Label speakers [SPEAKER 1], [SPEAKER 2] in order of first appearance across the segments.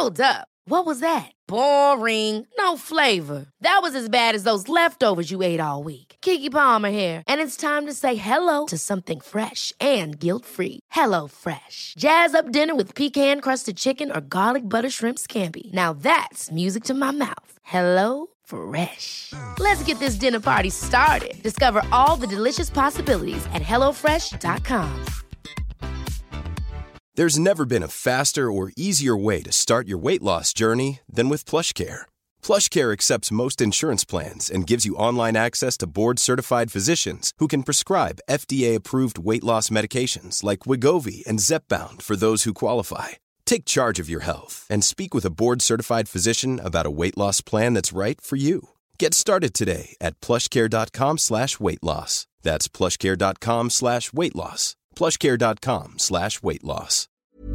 [SPEAKER 1] Hold up. What was that? Boring. No flavor. That was as bad as those leftovers you ate all week. Keke Palmer here. And it's time to say hello to something fresh and guilt-free. Hello Fresh. Jazz up dinner with pecan-crusted chicken or garlic butter shrimp scampi. Now that's music to my mouth. Hello Fresh. Let's get this dinner party started. Discover all the delicious possibilities at hellofresh.com.
[SPEAKER 2] There's never been a faster or easier way to start your weight loss journey than with PlushCare. PlushCare accepts most insurance plans and gives you online access to board-certified physicians who can prescribe FDA-approved weight loss medications like Wegovy and Zepbound for those who qualify. Take charge of your health and speak with a board-certified physician about a weight loss plan that's right for you. Get started today at plushcare.com/weight loss. That's plushcare.com/weight loss. plushcare.com/weight loss.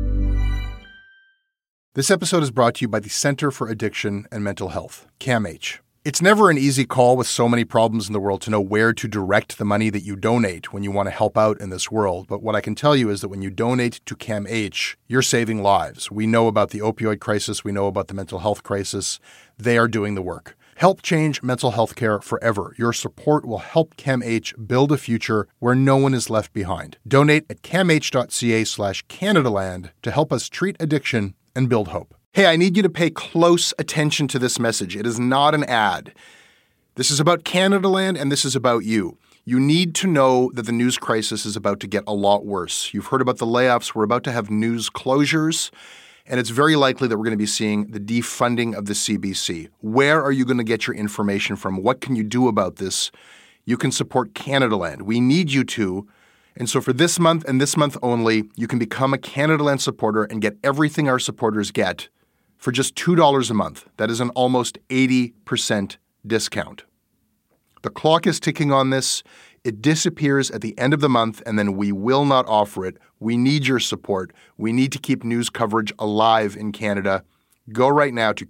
[SPEAKER 3] This episode is brought to you by the Center for Addiction and Mental Health, CAMH. It's never an easy call with so many problems in the world to know where to direct the money that you donate when you want to help out in this world. But what I can tell you is that when you donate to CAMH, you're saving lives. We know about the opioid crisis. We know about the mental health crisis. They are doing the work. Help change mental health care forever. Your support will help CAMH build a future where no one is left behind. Donate at camh.ca/Canadaland to help us treat addiction and build hope. Hey, I need you to pay close attention to this message. It is not an ad. This is about Canadaland and this is about you. You need to know that the news crisis is about to get a lot worse. You've heard about the layoffs. We're about to have news closures. And it's very likely that we're going to be seeing the defunding of the CBC. Where are you going to get your information from? What can you do about this? You can support Canadaland. We need you to. And so for this month and this month only, you can become a Canadaland supporter and get everything our supporters get for just $2 a month. That is an almost 80% discount. The clock is ticking on this. It disappears at the end of the month, and then we will not offer it. We need your support. We need to keep news coverage alive in Canada. Go right now to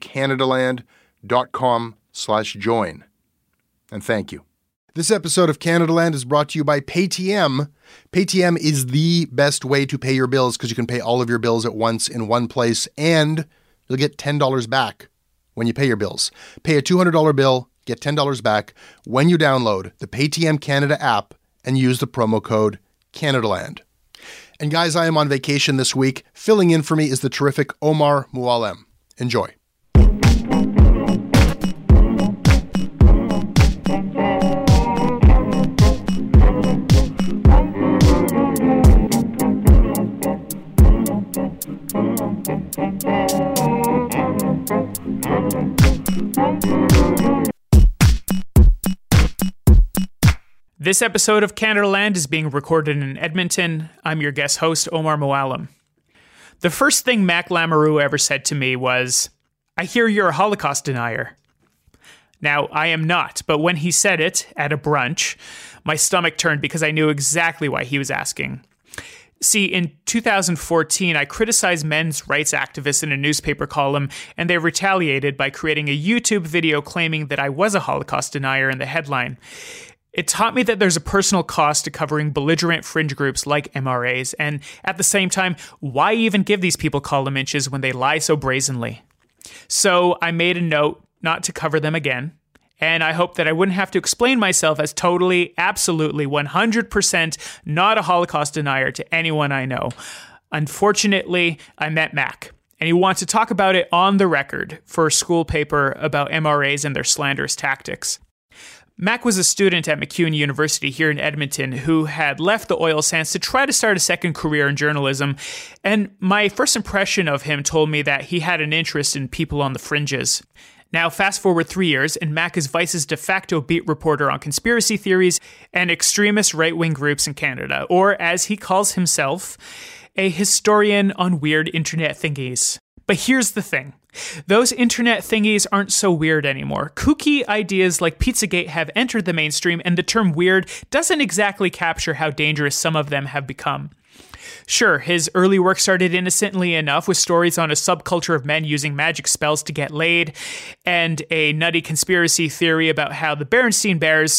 [SPEAKER 3] canadaland.com/join. And thank you. This episode of Canadaland is brought to you by Paytm. Paytm is the best way to pay your bills because you can pay all of your bills at once in one place, and you'll get $10 back when you pay your bills. Pay a $200 bill. Get $10 back when you download the Paytm Canada app and use the promo code CanadaLand. And guys, I am on vacation this week. Filling in for me is the terrific Omar Mualem. Enjoy.
[SPEAKER 4] This episode of Canadaland is being recorded in Edmonton. I'm your guest host, Omar Mualem. The first thing Mac Lamoureux ever said to me was, "I hear you're a Holocaust denier." Now, I am not, but when he said it at a brunch, my stomach turned because I knew exactly why he was asking. See, in 2014, I criticized men's rights activists in a newspaper column, and they retaliated by creating a YouTube video claiming that I was a Holocaust denier in the headline. It taught me that there's a personal cost to covering belligerent fringe groups like MRAs, and at the same time, why even give these people column inches when they lie so brazenly? So I made a note not to cover them again, and I hoped that I wouldn't have to explain myself as totally, absolutely, 100% not a Holocaust denier to anyone I know. Unfortunately, I met Mac, and he wants to talk about it on the record for a school paper about MRAs and their slanderous tactics. Mac was a student at MacEwan University here in Edmonton who had left the oil sands to try to start a second career in journalism, and my first impression of him told me that he had an interest in people on the fringes. Now, fast forward 3 years, and Mac is Vice's de facto beat reporter on conspiracy theories and extremist right-wing groups in Canada, or as he calls himself, a historian on weird internet thingies. But here's the thing. Those internet thingies aren't so weird anymore. Kooky ideas like Pizzagate have entered the mainstream, and the term weird doesn't exactly capture how dangerous some of them have become. Sure, his early work started innocently enough with stories on a subculture of men using magic spells to get laid, and a nutty conspiracy theory about how the Berenstein Bears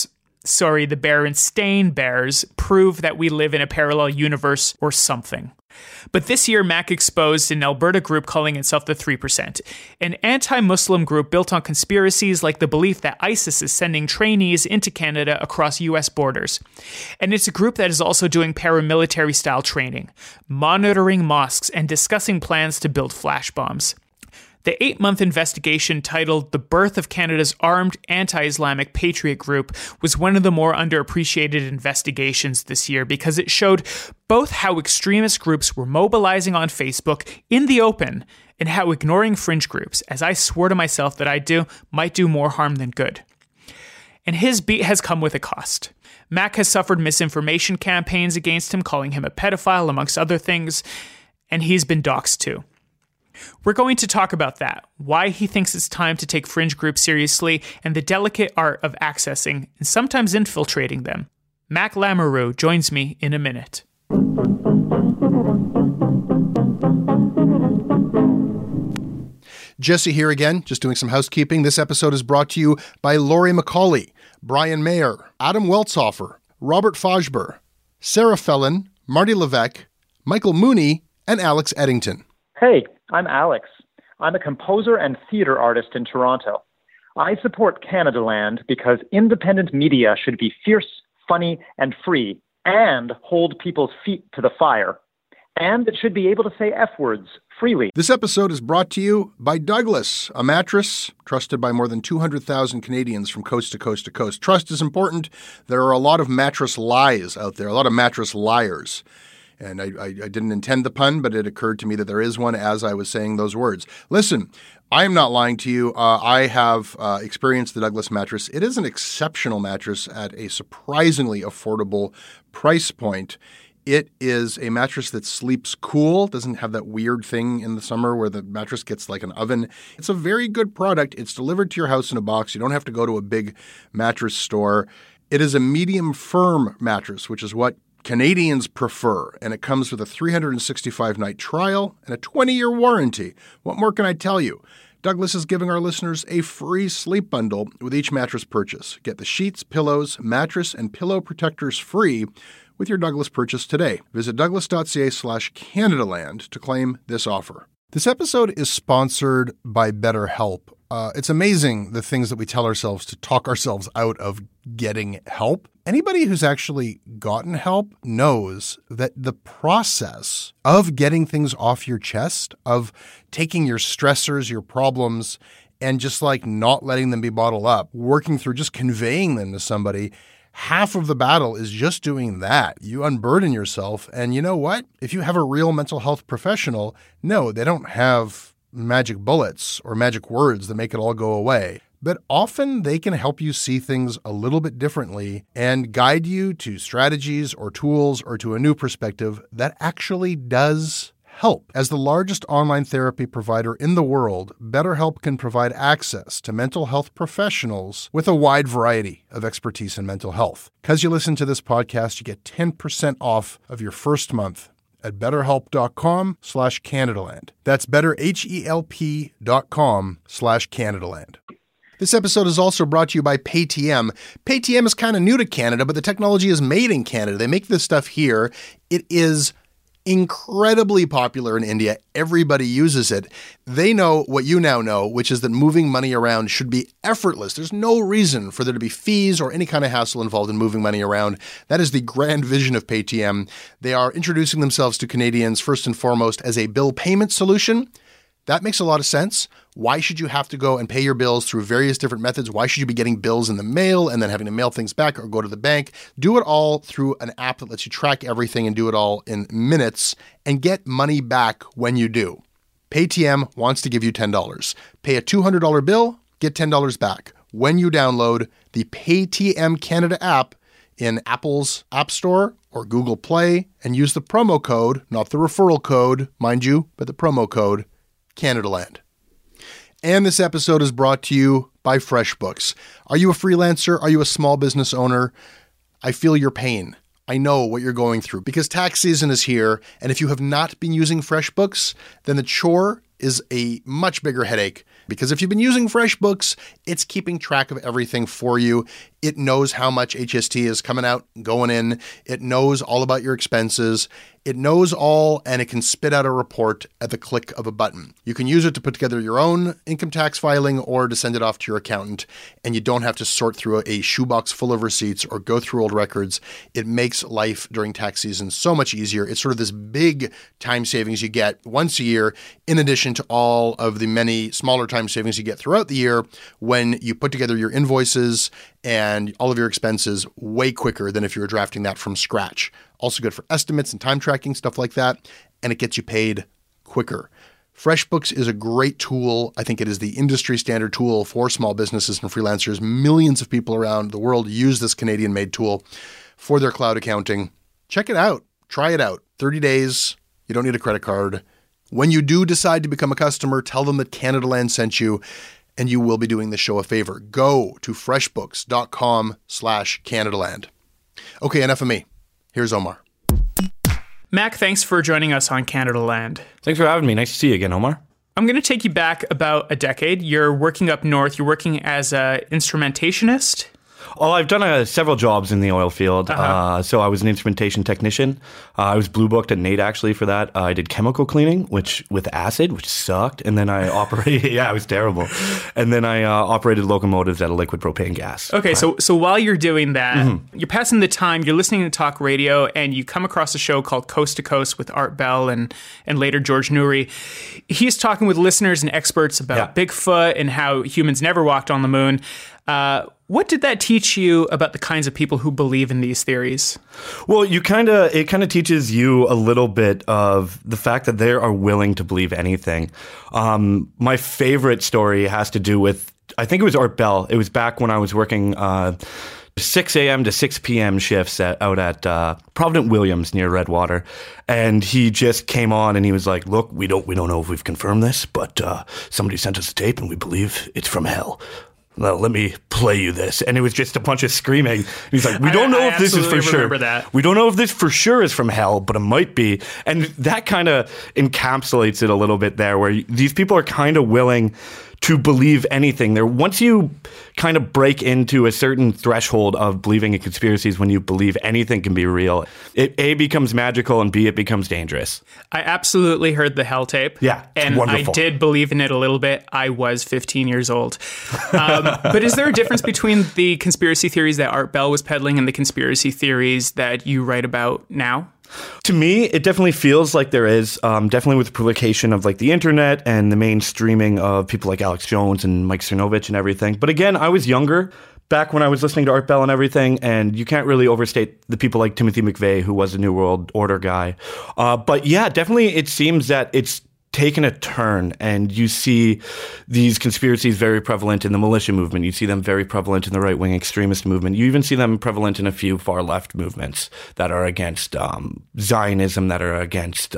[SPEAKER 4] the Berenstain Bears, prove that we live in a parallel universe or something. But this year, Mac exposed an Alberta group calling itself the 3%, an anti-Muslim group built on conspiracies like the belief that ISIS is sending trainees into Canada across US borders. And it's a group that is also doing paramilitary-style training, monitoring mosques, and discussing plans to build flash bombs. The 8-month investigation titled The Birth of Canada's Armed Anti-Islamic Patriot Group was one of the more underappreciated investigations this year because it showed both how extremist groups were mobilizing on Facebook in the open and how ignoring fringe groups, as I swore to myself that I'd do, might do more harm than good. And his beat has come with a cost. Mac has suffered misinformation campaigns against him, calling him a pedophile, amongst other things, and he's been doxxed too. We're going to talk about that, why he thinks it's time to take fringe groups seriously, and the delicate art of accessing and sometimes infiltrating them. Mac Lamoureux joins me in a minute.
[SPEAKER 3] Jesse here again, just doing some housekeeping. This episode is brought to you by Laurie McCauley, Brian Mayer, Adam Weltzhofer, Robert Fajber, Sarah Fellon, Marty Levesque, Michael Mooney, and Alex Eddington.
[SPEAKER 5] Hey, I'm Alex. I'm a composer and theater artist in Toronto. I support Canadaland because independent media should be fierce, funny, and free, and hold people's feet to the fire. And it should be able to say F-words freely.
[SPEAKER 3] This episode is brought to you by Douglas, a mattress trusted by more than 200,000 Canadians from coast to coast to coast. Trust is important. There are a lot of mattress lies out there, a lot of mattress liars. And I didn't intend the pun, but it occurred to me that there is one as I was saying those words. Listen, I am not lying to you. I have experienced the Douglas mattress. It is an exceptional mattress at a surprisingly affordable price point. It is a mattress that sleeps cool, doesn't have that weird thing in the summer where the mattress gets like an oven. It's a very good product. It's delivered to your house in a box. You don't have to go to a big mattress store. It is a medium firm mattress, which is what Canadians prefer, and it comes with a 365-night trial and a 20-year warranty. What more can I tell you? Douglas is giving our listeners a free sleep bundle with each mattress purchase. Get the sheets, pillows, mattress, and pillow protectors free with your Douglas purchase today. Visit douglas.ca/Canadaland to claim this offer. This episode is sponsored by BetterHelp. It's amazing the things that we tell ourselves to talk ourselves out of getting help. Anybody who's actually gotten help knows that the process of getting things off your chest, of taking your stressors, your problems, and just like not letting them be bottled up, working through just conveying them to somebody, half of the battle is just doing that. You unburden yourself. And you know what? If you have a real mental health professional, no, they don't have magic bullets or magic words that make it all go away. But often they can help you see things a little bit differently and guide you to strategies or tools or to a new perspective that actually does help. As the largest online therapy provider in the world, BetterHelp can provide access to mental health professionals with a wide variety of expertise in mental health. Because you listen to this podcast, you get 10% off of your first month at betterhelp.com/Canadaland. That's betterhelp.com/Canadaland. This episode is also brought to you by Paytm. Paytm is kind of new to Canada, but the technology is made in Canada. They make this stuff here. It is incredibly popular in India. Everybody uses it. They know what you now know, which is that moving money around should be effortless. There's no reason for there to be fees or any kind of hassle involved in moving money around. That is the grand vision of Paytm. They are introducing themselves to Canadians first and foremost as a bill payment solution. That makes a lot of sense. Why should you have to go and pay your bills through various different methods? Why should you be getting bills in the mail and then having to mail things back or go to the bank? Do it all through an app that lets you track everything and do it all in minutes and get money back when you do. Paytm wants to give you $10. Pay a $200 bill, get $10 back when you download the Paytm Canada app in Apple's App Store or Google Play and use the promo code, not the referral code, mind you, but the promo code, Canadaland. And this episode is brought to you by FreshBooks. Are you a freelancer? Are you a small business owner? I feel your pain. I know what you're going through because tax season is here. And if you have not been using FreshBooks, then the chore is a much bigger headache because if you've been using FreshBooks, it's keeping track of everything for you. It knows how much HST is coming out, going in. It knows all about your expenses. It knows all, and it can spit out a report at the click of a button. You can use it to put together your own income tax filing or to send it off to your accountant, and you don't have to sort through a shoebox full of receipts or go through old records. It makes life during tax season so much easier. It's sort of this big time savings you get once a year, in addition to all of the many smaller time savings you get throughout the year when you put together your invoices and all of your expenses way quicker than if you were drafting that from scratch. Also good for estimates and time tracking, stuff like that, and it gets you paid quicker. FreshBooks is a great tool. I think it is the industry standard tool for small businesses and freelancers. Millions of people around the world use this Canadian-made tool for their cloud accounting. Check it out. Try it out. 30 days. You don't need a credit card. When you do decide to become a customer, tell them that Canadaland sent you, and you will be doing the show a favor. Go to freshbooks.com/Canadaland. Okay, enough of me. Here's Omar.
[SPEAKER 4] Mac, thanks for joining us on Canada Land.
[SPEAKER 6] Thanks for having me. Nice to see you again, Omar.
[SPEAKER 4] I'm going to take you back about a decade. You're working up north. You're working as an instrumentationist.
[SPEAKER 6] Oh, I've done several jobs in the oil field. So I was an instrumentation technician. I was blue booked at NAIT actually for that. I did chemical cleaning, with acid, which sucked. And then I operated, it was terrible. And then I operated locomotives at a liquid propane gas.
[SPEAKER 4] Okay, so while you're doing that, you're passing the time, you're listening to talk radio, and you come across a show called Coast to Coast with Art Bell and later George Noory. He's talking with listeners and experts about Bigfoot and how humans never walked on the moon. What did that teach you about the kinds of people who believe in these theories?
[SPEAKER 6] Well, it kind of teaches you a little bit of the fact that they are willing to believe anything. My favorite story has to do with, I think it was Art Bell. It was back when I was working 6 a.m. to 6 p.m. shifts out at Provident Williams near Redwater. And he just came on and he was like, look, we don't know if we've confirmed this, but somebody sent us a tape and we believe it's from hell. Well, let me play you this. And it was just a bunch of screaming. He's like, we don't know if this is for sure. We don't know if this for sure is from hell, but it might be. And that kind of encapsulates it a little bit there, where these people are kind of willing to believe anything. Once you kind of break into a certain threshold of believing in conspiracies, when you believe anything can be real, it A, becomes magical, and B, it becomes dangerous.
[SPEAKER 4] I absolutely heard the hell tape.
[SPEAKER 6] Yeah,
[SPEAKER 4] and
[SPEAKER 6] wonderful.
[SPEAKER 4] I did believe in it a little bit. I was 15 years old. But is there a difference between the conspiracy theories that Art Bell was peddling and the conspiracy theories that you write about now?
[SPEAKER 6] To me, it definitely feels like there is, definitely with the proliferation of like the internet and the mainstreaming of people like Alex Jones and Mike Cernovich and everything. But again, I was younger back when I was listening to Art Bell and everything, and you can't really overstate the people like Timothy McVeigh, who was a New World Order guy. But yeah, definitely it seems that it's taken a turn, and you see these conspiracies very prevalent in the militia movement. You see them very prevalent in the right-wing extremist movement. You even see them prevalent in a few far-left movements that are against Zionism, that are against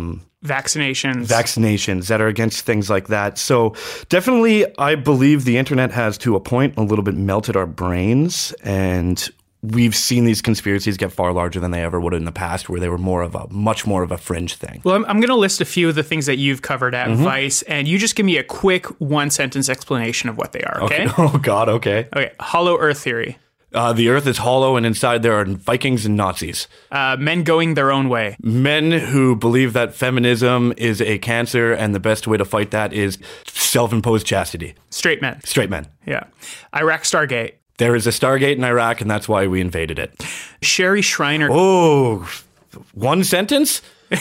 [SPEAKER 6] vaccinations, that are against things like that. So definitely, I believe the internet has, to a point, a little bit melted our brains, and we've seen these conspiracies get far larger than they ever would in the past, where they were much more of a fringe thing.
[SPEAKER 4] Well, I'm going to list a few of the things that you've covered at Vice, and you just give me a quick one-sentence explanation of what they are, okay?
[SPEAKER 6] Oh, God, okay.
[SPEAKER 4] Okay, hollow earth theory.
[SPEAKER 6] The earth is hollow, and inside there are Vikings and Nazis.
[SPEAKER 4] Men going their own way.
[SPEAKER 6] Men who believe that feminism is a cancer, and the best way to fight that is self-imposed chastity.
[SPEAKER 4] Straight men.
[SPEAKER 6] Straight men.
[SPEAKER 4] Yeah. Iraq Stargate.
[SPEAKER 6] There is a Stargate in Iraq, and that's why we invaded it.
[SPEAKER 4] Sherry Shriner.
[SPEAKER 6] Oh, one sentence?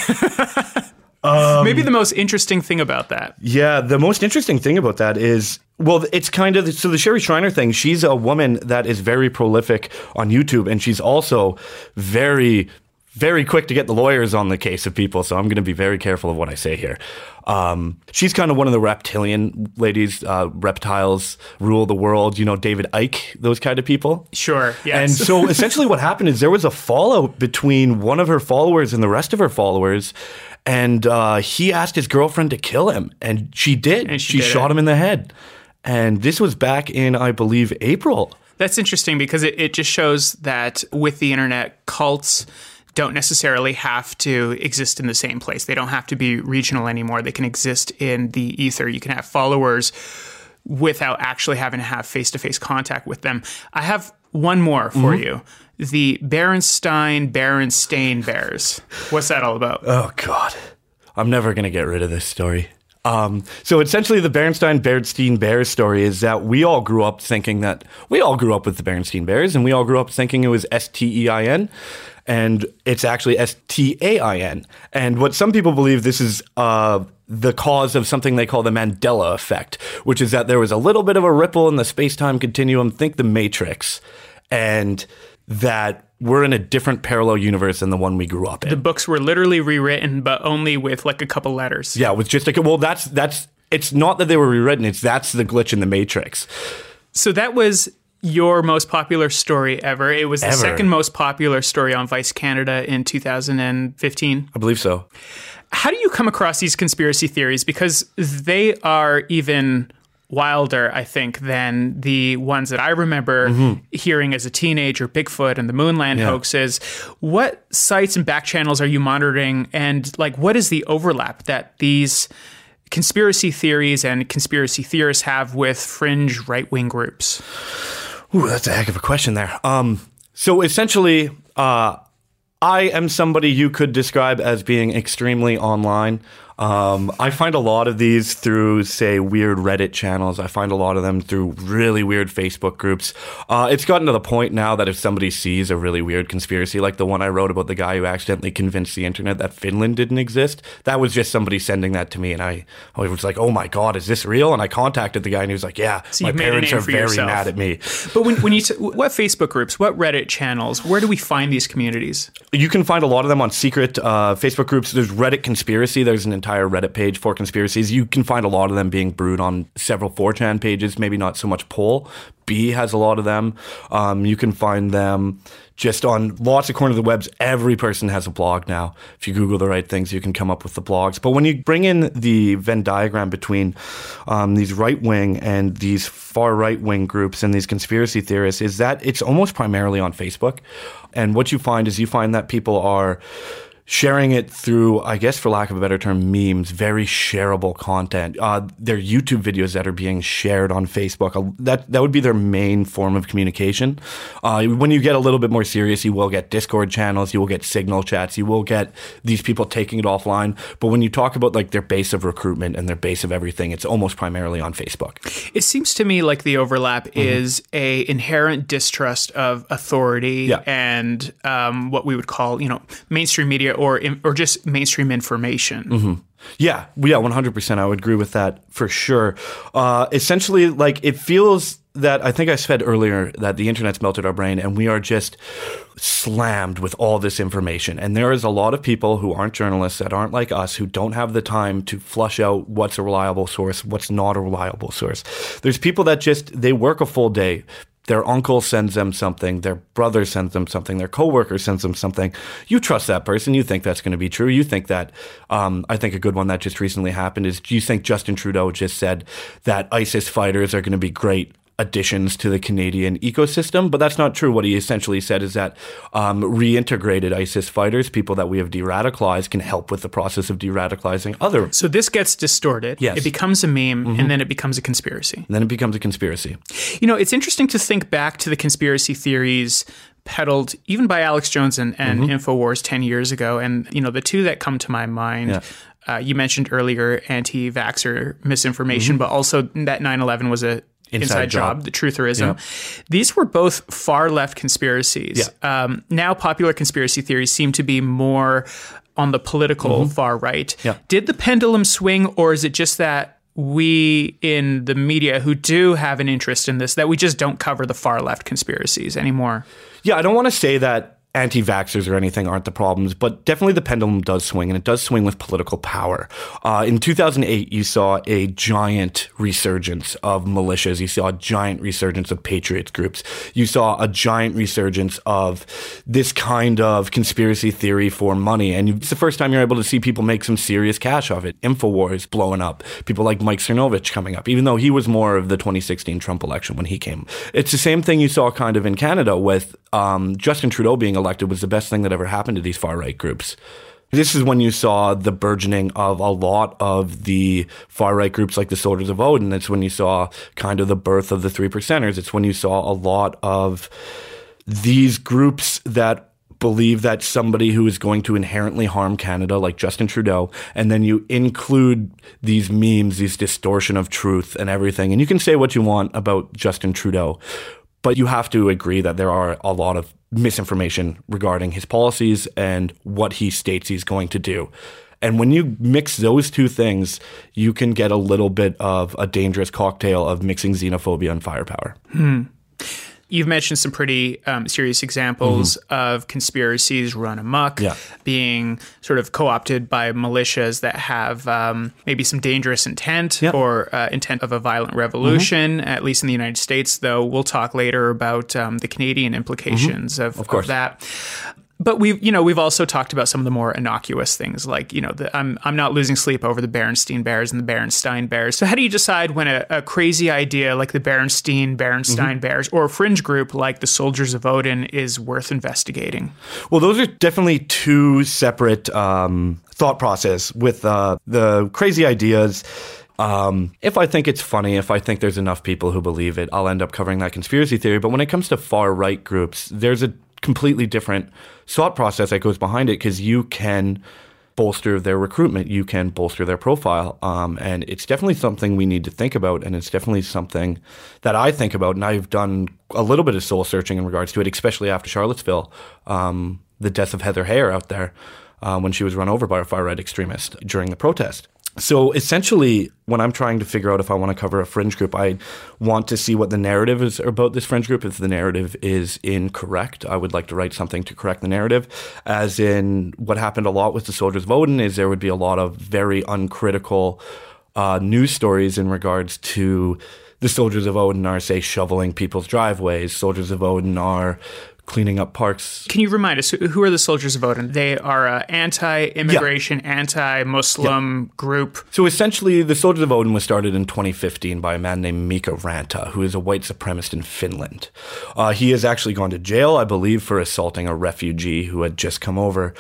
[SPEAKER 4] Maybe the most interesting thing about that.
[SPEAKER 6] Yeah, the most interesting thing about that is, well, it's kind of, so the Sherry Shriner thing, she's a woman that is very prolific on YouTube, and she's also very, very quick to get the lawyers on the case of people, so I'm going to be very careful of what I say here. She's kind of one of the reptilian ladies, reptiles rule the world, David Icke, those kind of people.
[SPEAKER 4] Sure, yes.
[SPEAKER 6] And so essentially what happened is there was a fallout between one of her followers and the rest of her followers, and he asked his girlfriend to kill him, and she did. And she shot him in the head. And this was back in, I believe, April.
[SPEAKER 4] That's interesting because it just shows that with the internet, cults don't necessarily have to exist in the same place. They don't have to be regional anymore. They can exist in the ether. You can have followers without actually having to have face-to-face contact with them. I have one more for you. The Berenstain Bears. What's that all about?
[SPEAKER 6] Oh, God. I'm never going to get rid of this story. So essentially the Berenstain Bears story is that we all grew up with the Berenstain Bears, and we all grew up thinking it was Stein, and it's actually Stain. And what some people believe, this is the cause of something they call the Mandela effect, which is that there was a little bit of a ripple in the space-time continuum, think the Matrix, and that we're in a different parallel universe than the one we grew up in.
[SPEAKER 4] The books were literally rewritten, but only with like a couple letters.
[SPEAKER 6] Yeah, with just like, well, that's it's not that they were rewritten, that's the glitch in the Matrix.
[SPEAKER 4] So that was your most popular story ever. It was the second most popular story on Vice Canada in 2015.
[SPEAKER 6] I believe so.
[SPEAKER 4] How do you come across these conspiracy theories? Because they are even wilder, I think, than the ones that I remember hearing as a teenager, Bigfoot and the Moonland hoaxes. What sites and back channels are you monitoring? And like, what is the overlap that these conspiracy theories and conspiracy theorists have with fringe right-wing groups?
[SPEAKER 6] Ooh, that's a heck of a question there. So essentially, I am somebody you could describe as being extremely online. I find a lot of these through, say, weird Reddit channels. I find a lot of them through really weird Facebook groups. It's gotten to the point now that if somebody sees a really weird conspiracy, like the one I wrote about the guy who accidentally convinced the internet that Finland didn't exist, that was just somebody sending that to me. And I was like, oh my God, is this real? And I contacted the guy and he was like, yeah,
[SPEAKER 4] so
[SPEAKER 6] my parents are very mad at me.
[SPEAKER 4] But when you what Facebook groups, what Reddit channels, where do we find these communities?
[SPEAKER 6] You can find a lot of them on secret Facebook groups. There's Reddit Conspiracy. There's an entire Reddit page for conspiracies. You can find a lot of them being brewed on several 4chan pages, maybe not so much Poll. B has a lot of them. You can find them just on lots of corners of the webs. Every person has a blog now. If you Google the right things, you can come up with the blogs. But when you bring in the Venn diagram between these right-wing and these far right-wing groups and these conspiracy theorists, is that it's almost primarily on Facebook. And what you find is that people are sharing it through, I guess, for lack of a better term, memes, very shareable content. There are YouTube videos that are being shared on Facebook. That would be their main form of communication. When you get a little bit more serious, you will get Discord channels, you will get Signal chats, you will get these people taking it offline. But when you talk about like their base of recruitment and their base of everything, it's almost primarily on Facebook.
[SPEAKER 4] It seems to me like the overlap is a inherent distrust of authority and what we would call, mainstream media or just mainstream information.
[SPEAKER 6] Yeah, 100%. I would agree with that for sure. Essentially, like it feels that I think I said earlier that the internet's melted our brain and we are just slammed with all this information. And there is a lot of people who aren't journalists, that aren't like us, who don't have the time to flush out what's a reliable source, what's not a reliable source. There's people that they work a full day. Their uncle sends them something, their brother sends them something, their coworker sends them something. You trust that person. You think that's going to be true. You think that, I think a good one that just recently happened is, you think Justin Trudeau just said that ISIS fighters are going to be great additions to the Canadian ecosystem, but that's not true. What he essentially said is that reintegrated ISIS fighters, people that we have de-radicalized, can help with the process of de-radicalizing others.
[SPEAKER 4] So this gets distorted.
[SPEAKER 6] Yes.
[SPEAKER 4] It becomes a meme, and then it becomes a conspiracy.
[SPEAKER 6] And then it becomes a conspiracy.
[SPEAKER 4] It's interesting to think back to the conspiracy theories peddled even by Alex Jones and InfoWars 10 years ago. And, the two that come to my mind, you mentioned earlier anti-vaxxer misinformation, but also that 9/11 was a inside job, the trutherism. Yeah. These were both far left conspiracies. Yeah. Now popular conspiracy theories seem to be more on the political far right. Yeah. Did the pendulum swing, or is it just that we in the media who do have an interest in this, that we just don't cover the far left conspiracies anymore?
[SPEAKER 6] Yeah, I don't want to say that anti-vaxxers or anything aren't the problems, but definitely the pendulum does swing, and it does swing with political power. In 2008, you saw a giant resurgence of militias. You saw a giant resurgence of patriots groups. You saw a giant resurgence of this kind of conspiracy theory for money, and it's the first time you're able to see people make some serious cash off it. InfoWars blowing up. People like Mike Cernovich coming up, even though he was more of the 2016 Trump election when he came. It's the same thing you saw kind of in Canada with Justin Trudeau being elected was the best thing that ever happened to these far-right groups. This is when you saw the burgeoning of a lot of the far-right groups like the Soldiers of Odin. It's when you saw kind of the birth of the Three Percenters. It's when you saw a lot of these groups that believe that somebody who is going to inherently harm Canada, like Justin Trudeau, and then you include these memes, these distortion of truth and everything. And you can say what you want about Justin Trudeau, but you have to agree that there are a lot of misinformation regarding his policies and what he states he's going to do. And when you mix those two things, you can get a little bit of a dangerous cocktail of mixing xenophobia and firepower.
[SPEAKER 4] You've mentioned some pretty serious examples of conspiracies run amok, being sort of co-opted by militias that have maybe some dangerous intent or intent of a violent revolution, at least in the United States, though we'll talk later about the Canadian implications of that. But we've also talked about some of the more innocuous things, like I'm not losing sleep over the Berenstein Bears and the Berenstain Bears. So how do you decide when a crazy idea like the Berenstain Bears or a fringe group like the Soldiers of Odin is worth investigating?
[SPEAKER 6] Well, those are definitely two separate thought process. With the crazy ideas, if I think it's funny, if I think there's enough people who believe it, I'll end up covering that conspiracy theory. But when it comes to far right groups, there's a completely different thought process that goes behind it, because you can bolster their recruitment, you can bolster their profile, and it's definitely something we need to think about, and it's definitely something that I think about, and I've done a little bit of soul searching in regards to it, especially after Charlottesville, the death of Heather Heyer out there when she was run over by a far-right extremist during the protest. So essentially, when I'm trying to figure out if I want to cover a fringe group, I want to see what the narrative is about this fringe group. If the narrative is incorrect, I would like to write something to correct the narrative. As in, what happened a lot with the Soldiers of Odin is there would be a lot of very uncritical news stories in regards to the Soldiers of Odin are, say, shoveling people's driveways. Soldiers of Odin are cleaning up parks.
[SPEAKER 4] Can you remind us, who are the Soldiers of Odin? They are an anti-immigration, anti-Muslim group.
[SPEAKER 6] So essentially, the Soldiers of Odin was started in 2015 by a man named Mika Ranta, who is a white supremacist in Finland. He has actually gone to jail, I believe, for assaulting a refugee who had just come over.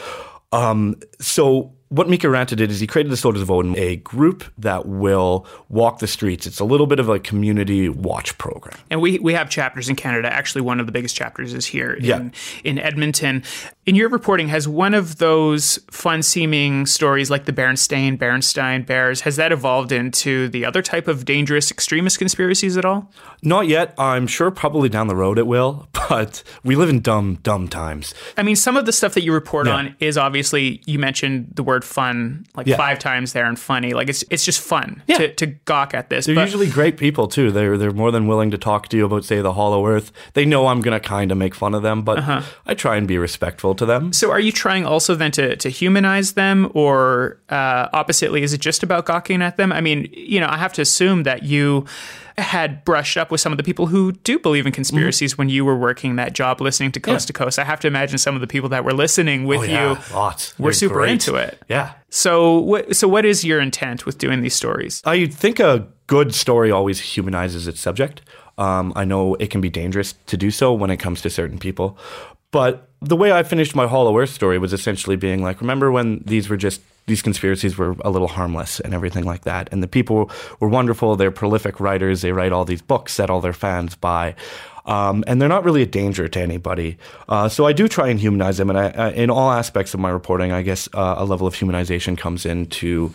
[SPEAKER 6] So what Mika Ranta did is he created the Soldiers of Odin, a group that will walk the streets. It's a little bit of a community watch program.
[SPEAKER 4] And we have chapters in Canada. Actually, one of the biggest chapters is here in Edmonton. In your reporting, has one of those fun-seeming stories like the Berenstain Bears, has that evolved into the other type of dangerous extremist conspiracies at all?
[SPEAKER 6] Not yet. I'm sure probably down the road it will, but we live in dumb times.
[SPEAKER 4] I mean, some of the stuff that you report on is obviously, you mentioned the word fun like 5 times there, and funny. Like it's just fun to gawk at this.
[SPEAKER 6] They're usually great people too. They're more than willing to talk to you about, say, the Hollow Earth. They know I'm going to kind of make fun of them, but I try and be respectful to them.
[SPEAKER 4] So are you trying also then to humanize them, or oppositely, is it just about gawking at them? I mean, I have to assume that you had brushed up with some of the people who do believe in conspiracies when you were working that job listening to Coast to Coast. I have to imagine some of the people that were listening with you were super great into it.
[SPEAKER 6] Yeah.
[SPEAKER 4] So what is your intent with doing these stories?
[SPEAKER 6] I think a good story always humanizes its subject. I know it can be dangerous to do so when it comes to certain people, but the way I finished my Hollow Earth story was essentially being like, remember when these conspiracies were a little harmless and everything like that, and the people were wonderful, they're prolific writers, they write all these books that all their fans buy, and they're not really a danger to anybody. So I do try and humanize them, and I, in all aspects of my reporting, I guess a level of humanization comes into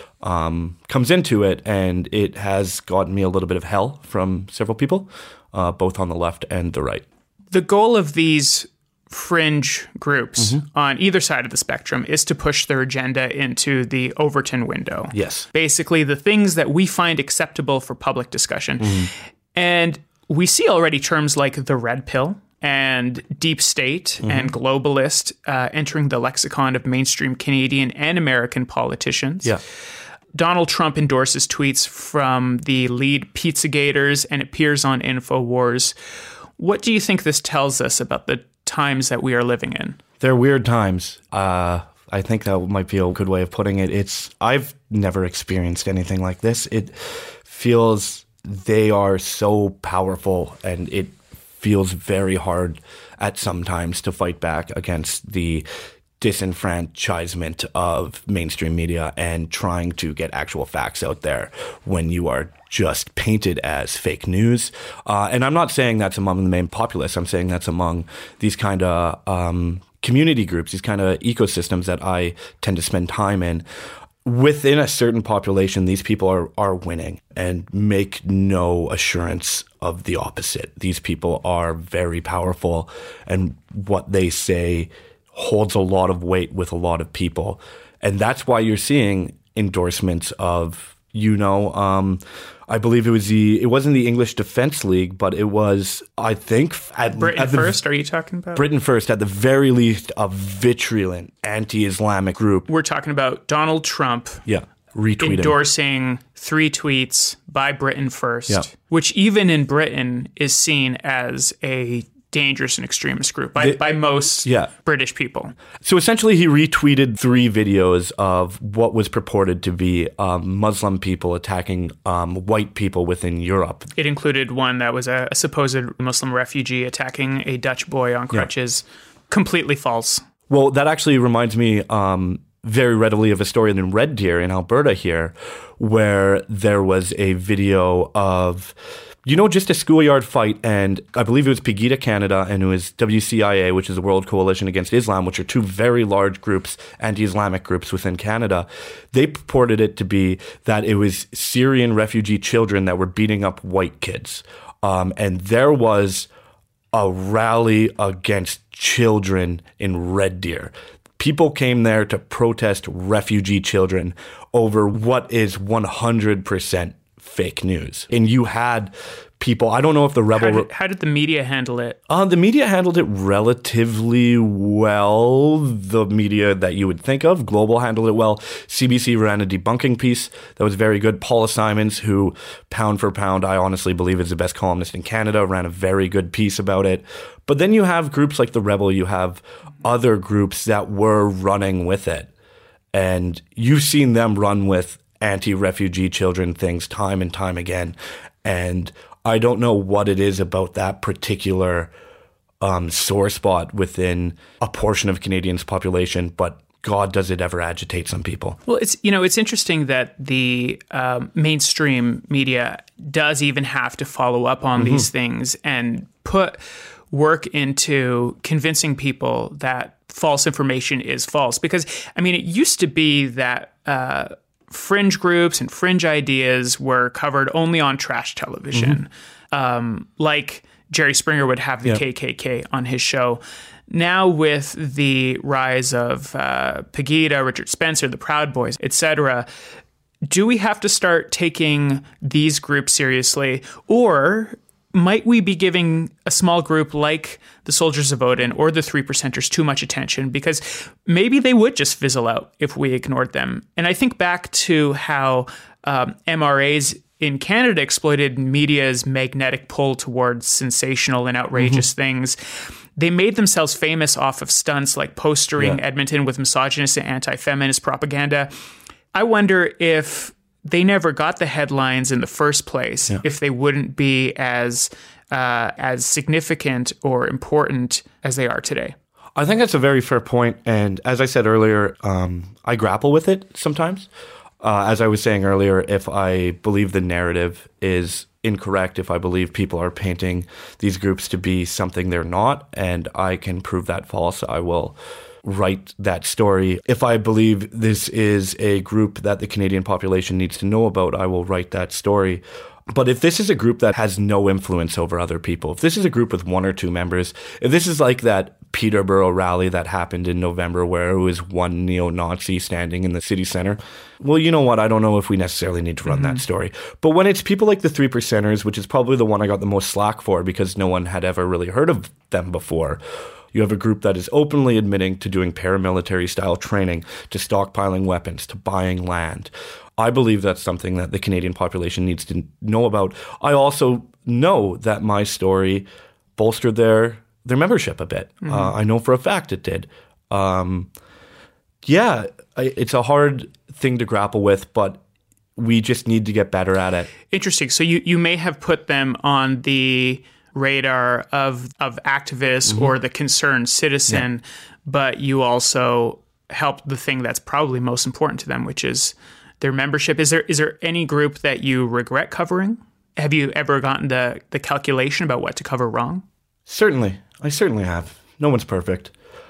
[SPEAKER 6] it, and it has gotten me a little bit of hell from several people, both on the left and the right.
[SPEAKER 4] The goal of these fringe groups on either side of the spectrum is to push their agenda into the Overton window.
[SPEAKER 6] Yes.
[SPEAKER 4] Basically, the things that we find acceptable for public discussion. And we see already terms like the red pill and deep state and globalist entering the lexicon of mainstream Canadian and American politicians.
[SPEAKER 6] Yeah.
[SPEAKER 4] Donald Trump endorses tweets from the lead Pizzagators and appears on InfoWars. What do you think this tells us about the times that we are living in?
[SPEAKER 6] They're weird times. I think that might be a good way of putting it. I've never experienced anything like this. It feels they are so powerful, and it feels very hard at sometimes to fight back against the disenfranchisement of mainstream media and trying to get actual facts out there when you are just painted as fake news. And I'm not saying that's among the main populace. I'm saying that's among these kind of community groups, these kind of ecosystems that I tend to spend time in. Within a certain population, these people are winning and make no assurance of the opposite. These people are very powerful, and what they say holds a lot of weight with a lot of people. And that's why you're seeing endorsements of, I believe it wasn't the English Defence League, but it was, I think, at
[SPEAKER 4] Britain First. Are you talking about
[SPEAKER 6] Britain First? At the very least, a vitriolent anti-Islamic group.
[SPEAKER 4] We're talking about Donald Trump.
[SPEAKER 6] Yeah, retweeting,
[SPEAKER 4] endorsing 3 tweets by Britain First, which even in Britain is seen as a dangerous and extremist group by most British people.
[SPEAKER 6] So essentially he retweeted 3 videos of what was purported to be Muslim people attacking white people within Europe.
[SPEAKER 4] It included one that was a supposed Muslim refugee attacking a Dutch boy on crutches. Completely false.
[SPEAKER 6] Well, that actually reminds me very readily of a story in Red Deer in Alberta here, where there was a video of just a schoolyard fight, and I believe it was Pegida Canada and it was WCIA, which is the World Coalition Against Islam, which are 2 very large groups, anti-Islamic groups within Canada. They purported it to be that it was Syrian refugee children that were beating up white kids. And there was a rally against children in Red Deer. People came there to protest refugee children over what is 100% fake news. And you had people, I don't know if the rebel...
[SPEAKER 4] How did the media handle it?
[SPEAKER 6] The media handled it relatively well. The media that you would think of. Global handled it well. CBC ran a debunking piece that was very good. Paula Simons, who pound for pound, I honestly believe is the best columnist in Canada, ran a very good piece about it. But then you have groups like The Rebel, you have other groups that were running with it. And you've seen them run with anti-refugee children things time and time again. And I don't know what it is about that particular sore spot within a portion of Canadians' population, but God, does it ever agitate some people?
[SPEAKER 4] Well, it's interesting that the mainstream media does even have to follow up on these things and put work into convincing people that false information is false. Because, it used to be that fringe groups and fringe ideas were covered only on trash television. Like Jerry Springer would have the KKK on his show. Now with the rise of Pegida, Richard Spencer, the Proud Boys, etc., do we have to start taking these groups seriously? Or might we be giving a small group like the Soldiers of Odin or the 3%ers too much attention? Because maybe they would just fizzle out if we ignored them. And I think back to how MRAs in Canada exploited media's magnetic pull towards sensational and outrageous things. They made themselves famous off of stunts like postering Edmonton with misogynist and anti-feminist propaganda. I wonder if they never got the headlines in the first place, if they wouldn't be as significant or important as they are today.
[SPEAKER 6] I think that's a very fair point. And as I said earlier, I grapple with it sometimes. As I was saying earlier, if I believe the narrative is incorrect, if I believe people are painting these groups to be something they're not, and I can prove that false, I will write that story. If I believe this is a group that the Canadian population needs to know about, I will write that story. But if this is a group that has no influence over other people, if this is a group with 1 or 2 members, if this is like that Peterborough rally that happened in November where it was one neo-Nazi standing in the city center, well, you know what? I don't know if we necessarily need to run that story. But when it's people like the 3%ers, which is probably the one I got the most slack for because no one had ever really heard of them before, you have a group that is openly admitting to doing paramilitary-style training, to stockpiling weapons, to buying land. I believe that's something that the Canadian population needs to know about. I also know that my story bolstered their membership a bit. I know for a fact it did. It's a hard thing to grapple with, but we just need to get better at it.
[SPEAKER 4] Interesting. So you may have put them on the radar of activists or the concerned citizen, but you also help the thing that's probably most important to them, which is their membership. Is there any group that you regret covering? Have you ever gotten the calculation about what to cover wrong?
[SPEAKER 6] Certainly. I certainly have. No one's perfect.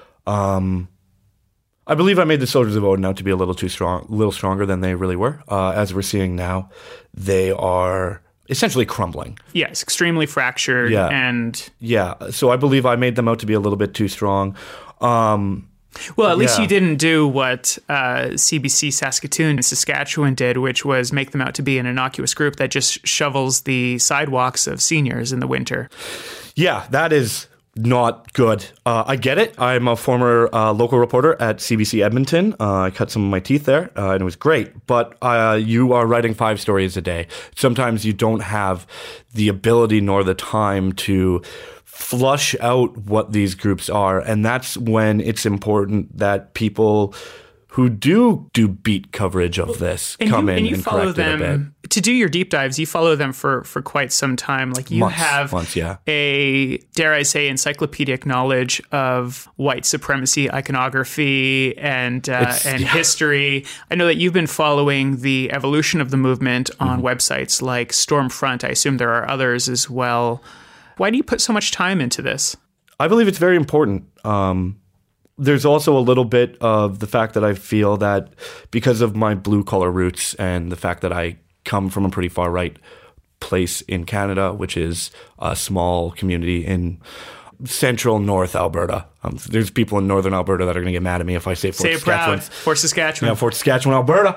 [SPEAKER 6] I believe I made the Soldiers of Odin out to be a little stronger than they really were. As we're seeing now, they are essentially crumbling.
[SPEAKER 4] Yes, extremely fractured.
[SPEAKER 6] Yeah. So I believe I made them out to be a little bit too strong.
[SPEAKER 4] Well, at least you didn't do what CBC Saskatoon and Saskatchewan did, which was make them out to be an innocuous group that just shovels the sidewalks of seniors in the winter.
[SPEAKER 6] Yeah, that is not good. I get it. I'm a former local reporter at CBC Edmonton. I cut some of my teeth there, and it was great. But you are writing 5 stories a day. Sometimes you don't have the ability nor the time to flush out what these groups are. And that's when it's important that people who do beat coverage of this come in and follow them a bit.
[SPEAKER 4] To do your deep dives, you follow them for quite some time. Like you have a, dare I say, encyclopedic knowledge of white supremacy, iconography, and history. I know that you've been following the evolution of the movement on websites like Stormfront. I assume there are others as well. Why do you put so much time into this?
[SPEAKER 6] I believe it's very important. There's also a little bit of the fact that I feel that because of my blue-collar roots and the fact that I come from a pretty far-right place in Canada, which is a small community in central North Alberta. There's people in Northern Alberta that are going to get mad at me if I say Fort Saskatchewan.
[SPEAKER 4] Fort Saskatchewan.
[SPEAKER 6] Yeah, Fort Saskatchewan, Alberta.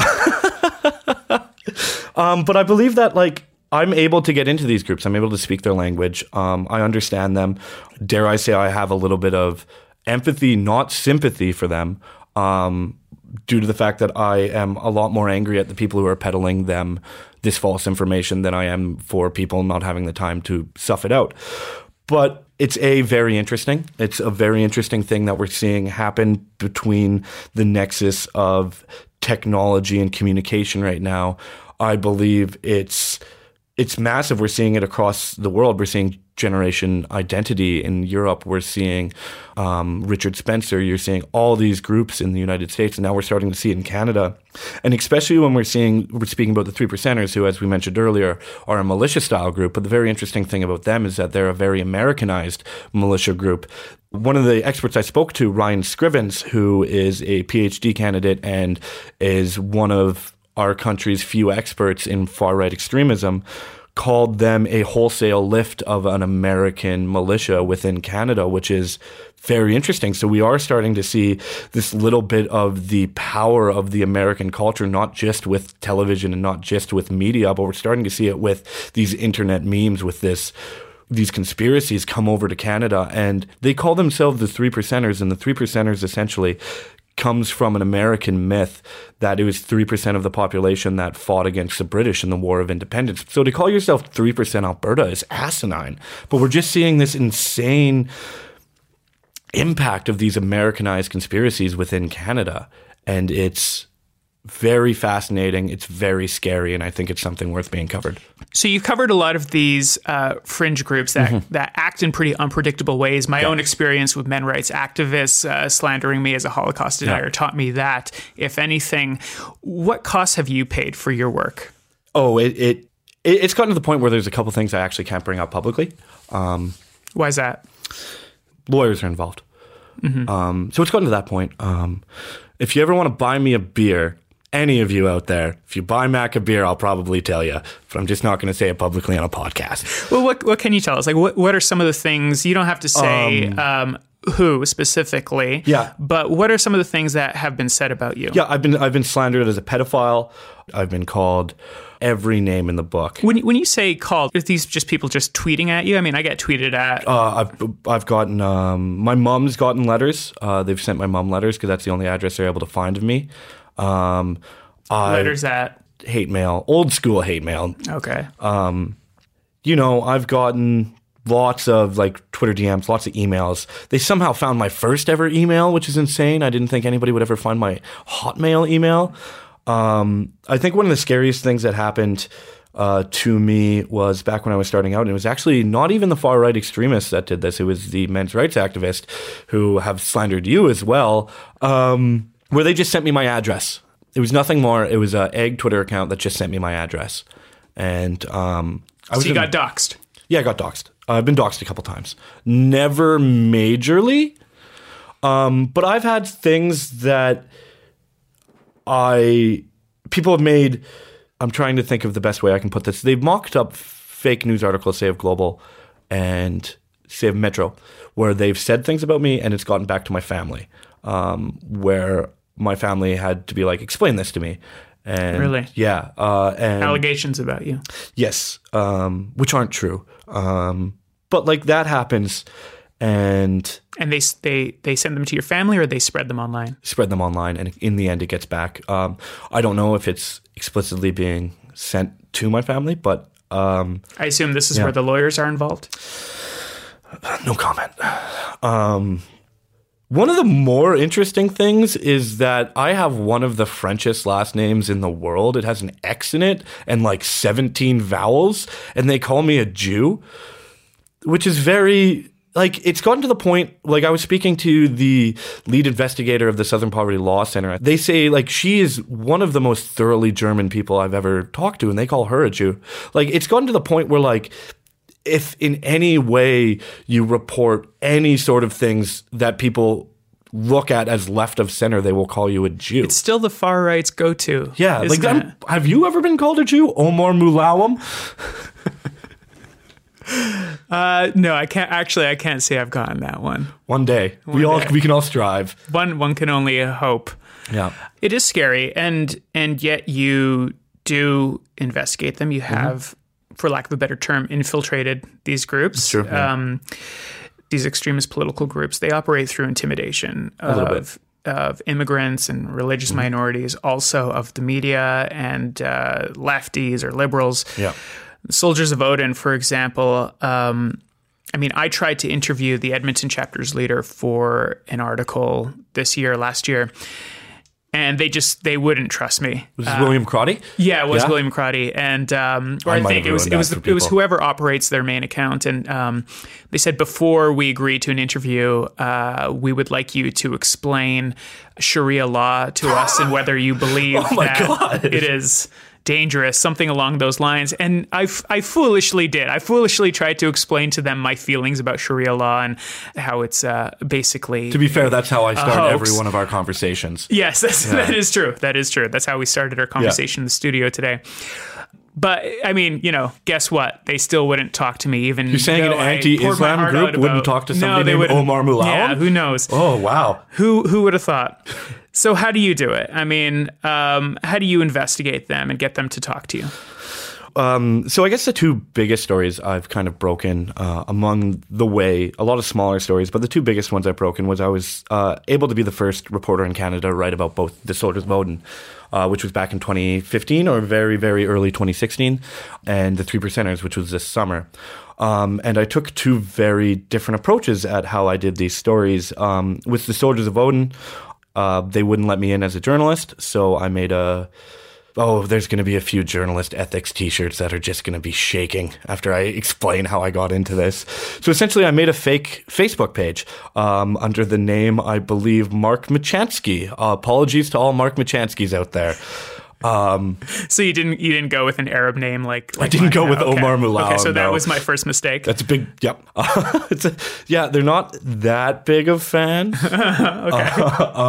[SPEAKER 6] But I believe that, like, I'm able to get into these groups. I'm able to speak their language. I understand them. Dare I say I have a little bit of empathy, not sympathy for them, due to the fact that I am a lot more angry at the people who are peddling them this false information than I am for people not having the time to suss it out. But it's very interesting. It's a very interesting thing that we're seeing happen between the nexus of technology and communication right now. I believe it's massive. We're seeing it across the world. We're seeing Generation Identity in Europe. We're seeing Richard Spencer. You're seeing all these groups in the United States, and now we're starting to see it in Canada. And especially when we're speaking about the 3%ers, who, as we mentioned earlier, are a militia-style group. But the very interesting thing about them is that they're a very Americanized militia group. One of the experts I spoke to, Ryan Scrivens, who is a PhD candidate and is one of our country's few experts in far-right extremism, called them a wholesale lift of an American militia within Canada, which is very interesting. So we are starting to see this little bit of the power of the American culture, not just with television and not just with media, but we're starting to see it with these internet memes, with these conspiracies come over to Canada, and they call themselves the 3%ers, and the 3%ers essentially comes from an American myth that it was 3% of the population that fought against the British in the War of Independence. So to call yourself 3% Alberta is asinine. But we're just seeing this insane impact of these Americanized conspiracies within Canada. And it's very fascinating. It's very scary. And I think it's something worth being covered.
[SPEAKER 4] So you covered a lot of these fringe groups that act in pretty unpredictable ways. My own experience with men rights activists slandering me as a Holocaust denier taught me that, if anything. What costs have you paid for your work?
[SPEAKER 6] Oh, it's gotten to the point where there's a couple things I actually can't bring out publicly.
[SPEAKER 4] Why is that?
[SPEAKER 6] Lawyers are involved. So it's gotten to that point. If you ever want to buy me a beer, any of you out there, if you buy Mac a beer, I'll probably tell you, but I'm just not going to say it publicly on a podcast.
[SPEAKER 4] Well, what can you tell us? Like, what are some of the things, you don't have to say who specifically, but what are some of the things that have been said about you?
[SPEAKER 6] Yeah, I've been slandered as a pedophile. I've been called every name in the book.
[SPEAKER 4] When you say called, are these just people just tweeting at you? I mean, I get tweeted at.
[SPEAKER 6] I've gotten, my mom's gotten letters. They've sent my mom letters because that's the only address they're able to find of me.
[SPEAKER 4] Letters at?
[SPEAKER 6] Hate mail, old school hate mail.
[SPEAKER 4] Okay.
[SPEAKER 6] I've gotten lots of Twitter DMs, lots of emails. They somehow found my first ever email, which is insane. I didn't think anybody would ever find my Hotmail email. I think one of the scariest things that happened to me was back when I was starting out. And it was actually not even the far-right extremists that did this. It was the men's rights activists who have slandered you as well, where they just sent me my address. It was nothing more. It was an egg Twitter account that just sent me my address. And
[SPEAKER 4] So you got doxxed?
[SPEAKER 6] Yeah, I got doxxed. I've been doxxed a couple times. Never majorly, but I've had things that people have made. I'm trying to think of the best way I can put this. They've mocked up fake news articles, say of Global and say of Metro, where they've said things about me and it's gotten back to my family, where my family had to be like, explain this to me. And
[SPEAKER 4] really?
[SPEAKER 6] Yeah. And
[SPEAKER 4] allegations about you.
[SPEAKER 6] Yes, which aren't true. But like that happens. And
[SPEAKER 4] they send them to your family, or they spread them online?
[SPEAKER 6] Spread them online, and in the end, it gets back. I don't know if it's explicitly being sent to my family, but
[SPEAKER 4] I assume this is where the lawyers are involved.
[SPEAKER 6] No comment. One of the more interesting things is that I have one of the Frenchest last names in the world. It has an X in it and like 17 vowels, and they call me a Jew, which is very. Like, it's gotten to the point, like, I was speaking to the lead investigator of the Southern Poverty Law Center. They say, like, she is one of the most thoroughly German people I've ever talked to, and they call her a Jew. Like, it's gotten to the point where, like, if in any way you report any sort of things that people look at as left of center, they will call you a Jew.
[SPEAKER 4] It's still the far right's go-to.
[SPEAKER 6] Yeah. Like, have you ever been called a Jew? Omar Mulawam?
[SPEAKER 4] No, I can't. Actually, I can't say I've gotten that one.
[SPEAKER 6] One day. We can all strive.
[SPEAKER 4] One can only hope.
[SPEAKER 6] Yeah.
[SPEAKER 4] It is scary, and yet you do investigate them. You have, for lack of a better term, infiltrated these groups.
[SPEAKER 6] Sure, yeah.
[SPEAKER 4] These extremist political groups. They operate through intimidation of immigrants and religious minorities, also of the media and lefties or liberals.
[SPEAKER 6] Yeah.
[SPEAKER 4] Soldiers of Odin, for example, I tried to interview the Edmonton chapter's leader for an article last year, and they wouldn't trust me.
[SPEAKER 6] Was this William Crotty?
[SPEAKER 4] Yeah, it was William Crotty, and I think it was whoever operates their main account, and they said before we agree to an interview, we would like you to explain Sharia law to us and whether you believe that it is dangerous, something along those lines. And I foolishly did. I foolishly tried to explain to them my feelings about Sharia law and how it's basically...
[SPEAKER 6] To be fair, that's how I start every one of our conversations.
[SPEAKER 4] Yes, that is true. That is true. That's how we started our conversation in the studio today. But, guess what? They still wouldn't talk to me, even.
[SPEAKER 6] You're saying an anti-Islam group wouldn't talk to somebody named Omar Mulawam?
[SPEAKER 4] Yeah, who knows?
[SPEAKER 6] Oh, wow.
[SPEAKER 4] Who would have thought? So how do you do it? How do you investigate them and get them to talk to you?
[SPEAKER 6] So I guess the two biggest stories I've kind of broken among the way, a lot of smaller stories, but the two biggest ones I've broken was I was able to be the first reporter in Canada to write about both the Soldiers of Odin, which was back in 2015 or very, very early 2016, and the 3%ers, which was this summer. And I took two very different approaches at how I did these stories. With the Soldiers of Odin, they wouldn't let me in as a journalist, so I made there's going to be a few journalist ethics t-shirts that are just going to be shaking after I explain how I got into this. So essentially, I made a fake Facebook page under the name, I believe, Mark Machansky. Apologies to all Mark Machanskys out there.
[SPEAKER 4] So you didn't go with an Arab name like
[SPEAKER 6] I didn't go with Omar Mulawam.
[SPEAKER 4] Okay, so that was my first mistake.
[SPEAKER 6] That's a big, yep. They're not that big of fans.
[SPEAKER 4] Okay.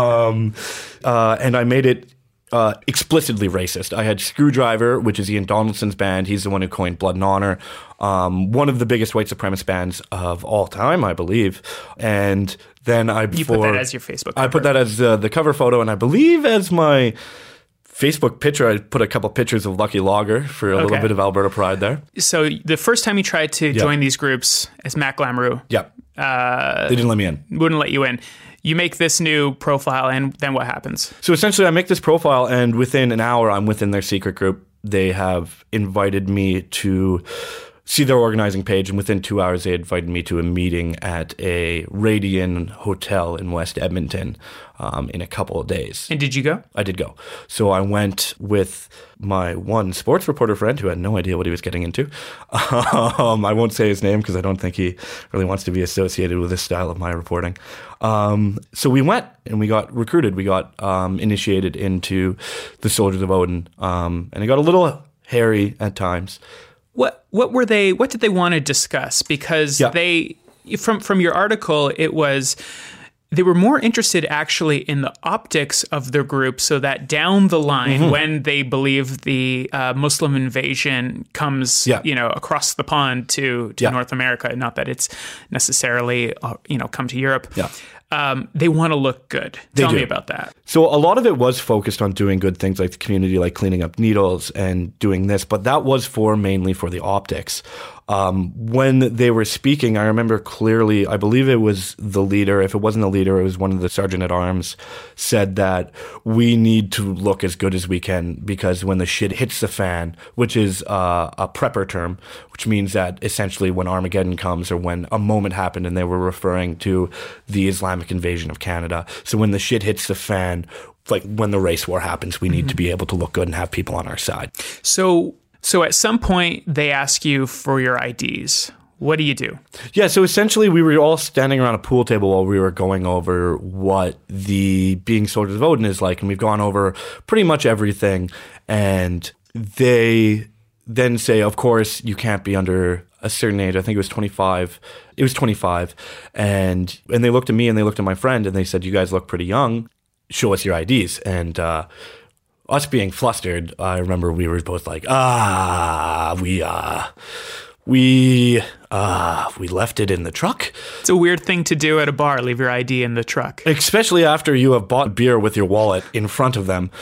[SPEAKER 6] And I made it explicitly racist. I had Screwdriver, which is Ian Donaldson's band. He's the one who coined Blood and Honor, one of the biggest white supremacist bands of all time, I believe. And then
[SPEAKER 4] you put that as your Facebook cover.
[SPEAKER 6] I put that as the cover photo, and I believe as my Facebook picture, I put a couple pictures of Lucky Lager for a little bit of Alberta pride there.
[SPEAKER 4] So the first time you tried to join these groups as Mac Lamoureux.
[SPEAKER 6] Yeah. They didn't let me in.
[SPEAKER 4] Wouldn't let you in. You make this new profile, and then what happens?
[SPEAKER 6] So essentially, I make this profile, and within an hour, I'm within their secret group. They have invited me to see their organizing page, and within 2 hours, they invited me to a meeting at a Radian hotel in West Edmonton in a couple of days.
[SPEAKER 4] And did you go?
[SPEAKER 6] I did go. So I went with my one sports reporter friend who had no idea what he was getting into. I won't say his name because I don't think he really wants to be associated with this style of my reporting. So we went and we got recruited. We got initiated into the Soldiers of Odin, and it got a little hairy at times.
[SPEAKER 4] What were they? What did they want to discuss? Because they, from your article, it was they were more interested actually in the optics of their group, so that down the line, when they believe the Muslim invasion comes, across the pond to North America, not that it's necessarily come to Europe. Yeah. They want to look good. Tell me about that.
[SPEAKER 6] So a lot of it was focused on doing good things like the community, like cleaning up needles and doing this, but that was mainly for the optics. When they were speaking, I remember clearly, I believe it was the leader. If it wasn't the leader, it was one of the sergeant-at-arms said that we need to look as good as we can because when the shit hits the fan, which is a prepper term, which means that essentially when Armageddon comes or when a moment happened, and they were referring to the Islamic invasion of Canada. So when the shit hits the fan, like when the race war happens, we need to be able to look good and have people on our side.
[SPEAKER 4] So at some point, they ask you for your IDs. What do you do?
[SPEAKER 6] Yeah, so essentially we were all standing around a pool table while we were going over what the being Soldiers of Odin is like. And we've gone over pretty much everything. And they then say, of course, you can't be under a certain age. I think it was 25. It was 25. And they looked at me and they looked at my friend and they said, you guys look pretty young. Show us your IDs. And us being flustered, I remember we were both like, we left it in the truck.
[SPEAKER 4] It's a weird thing to do at a bar, leave your ID in the truck.
[SPEAKER 6] Especially after you have bought beer with your wallet in front of them.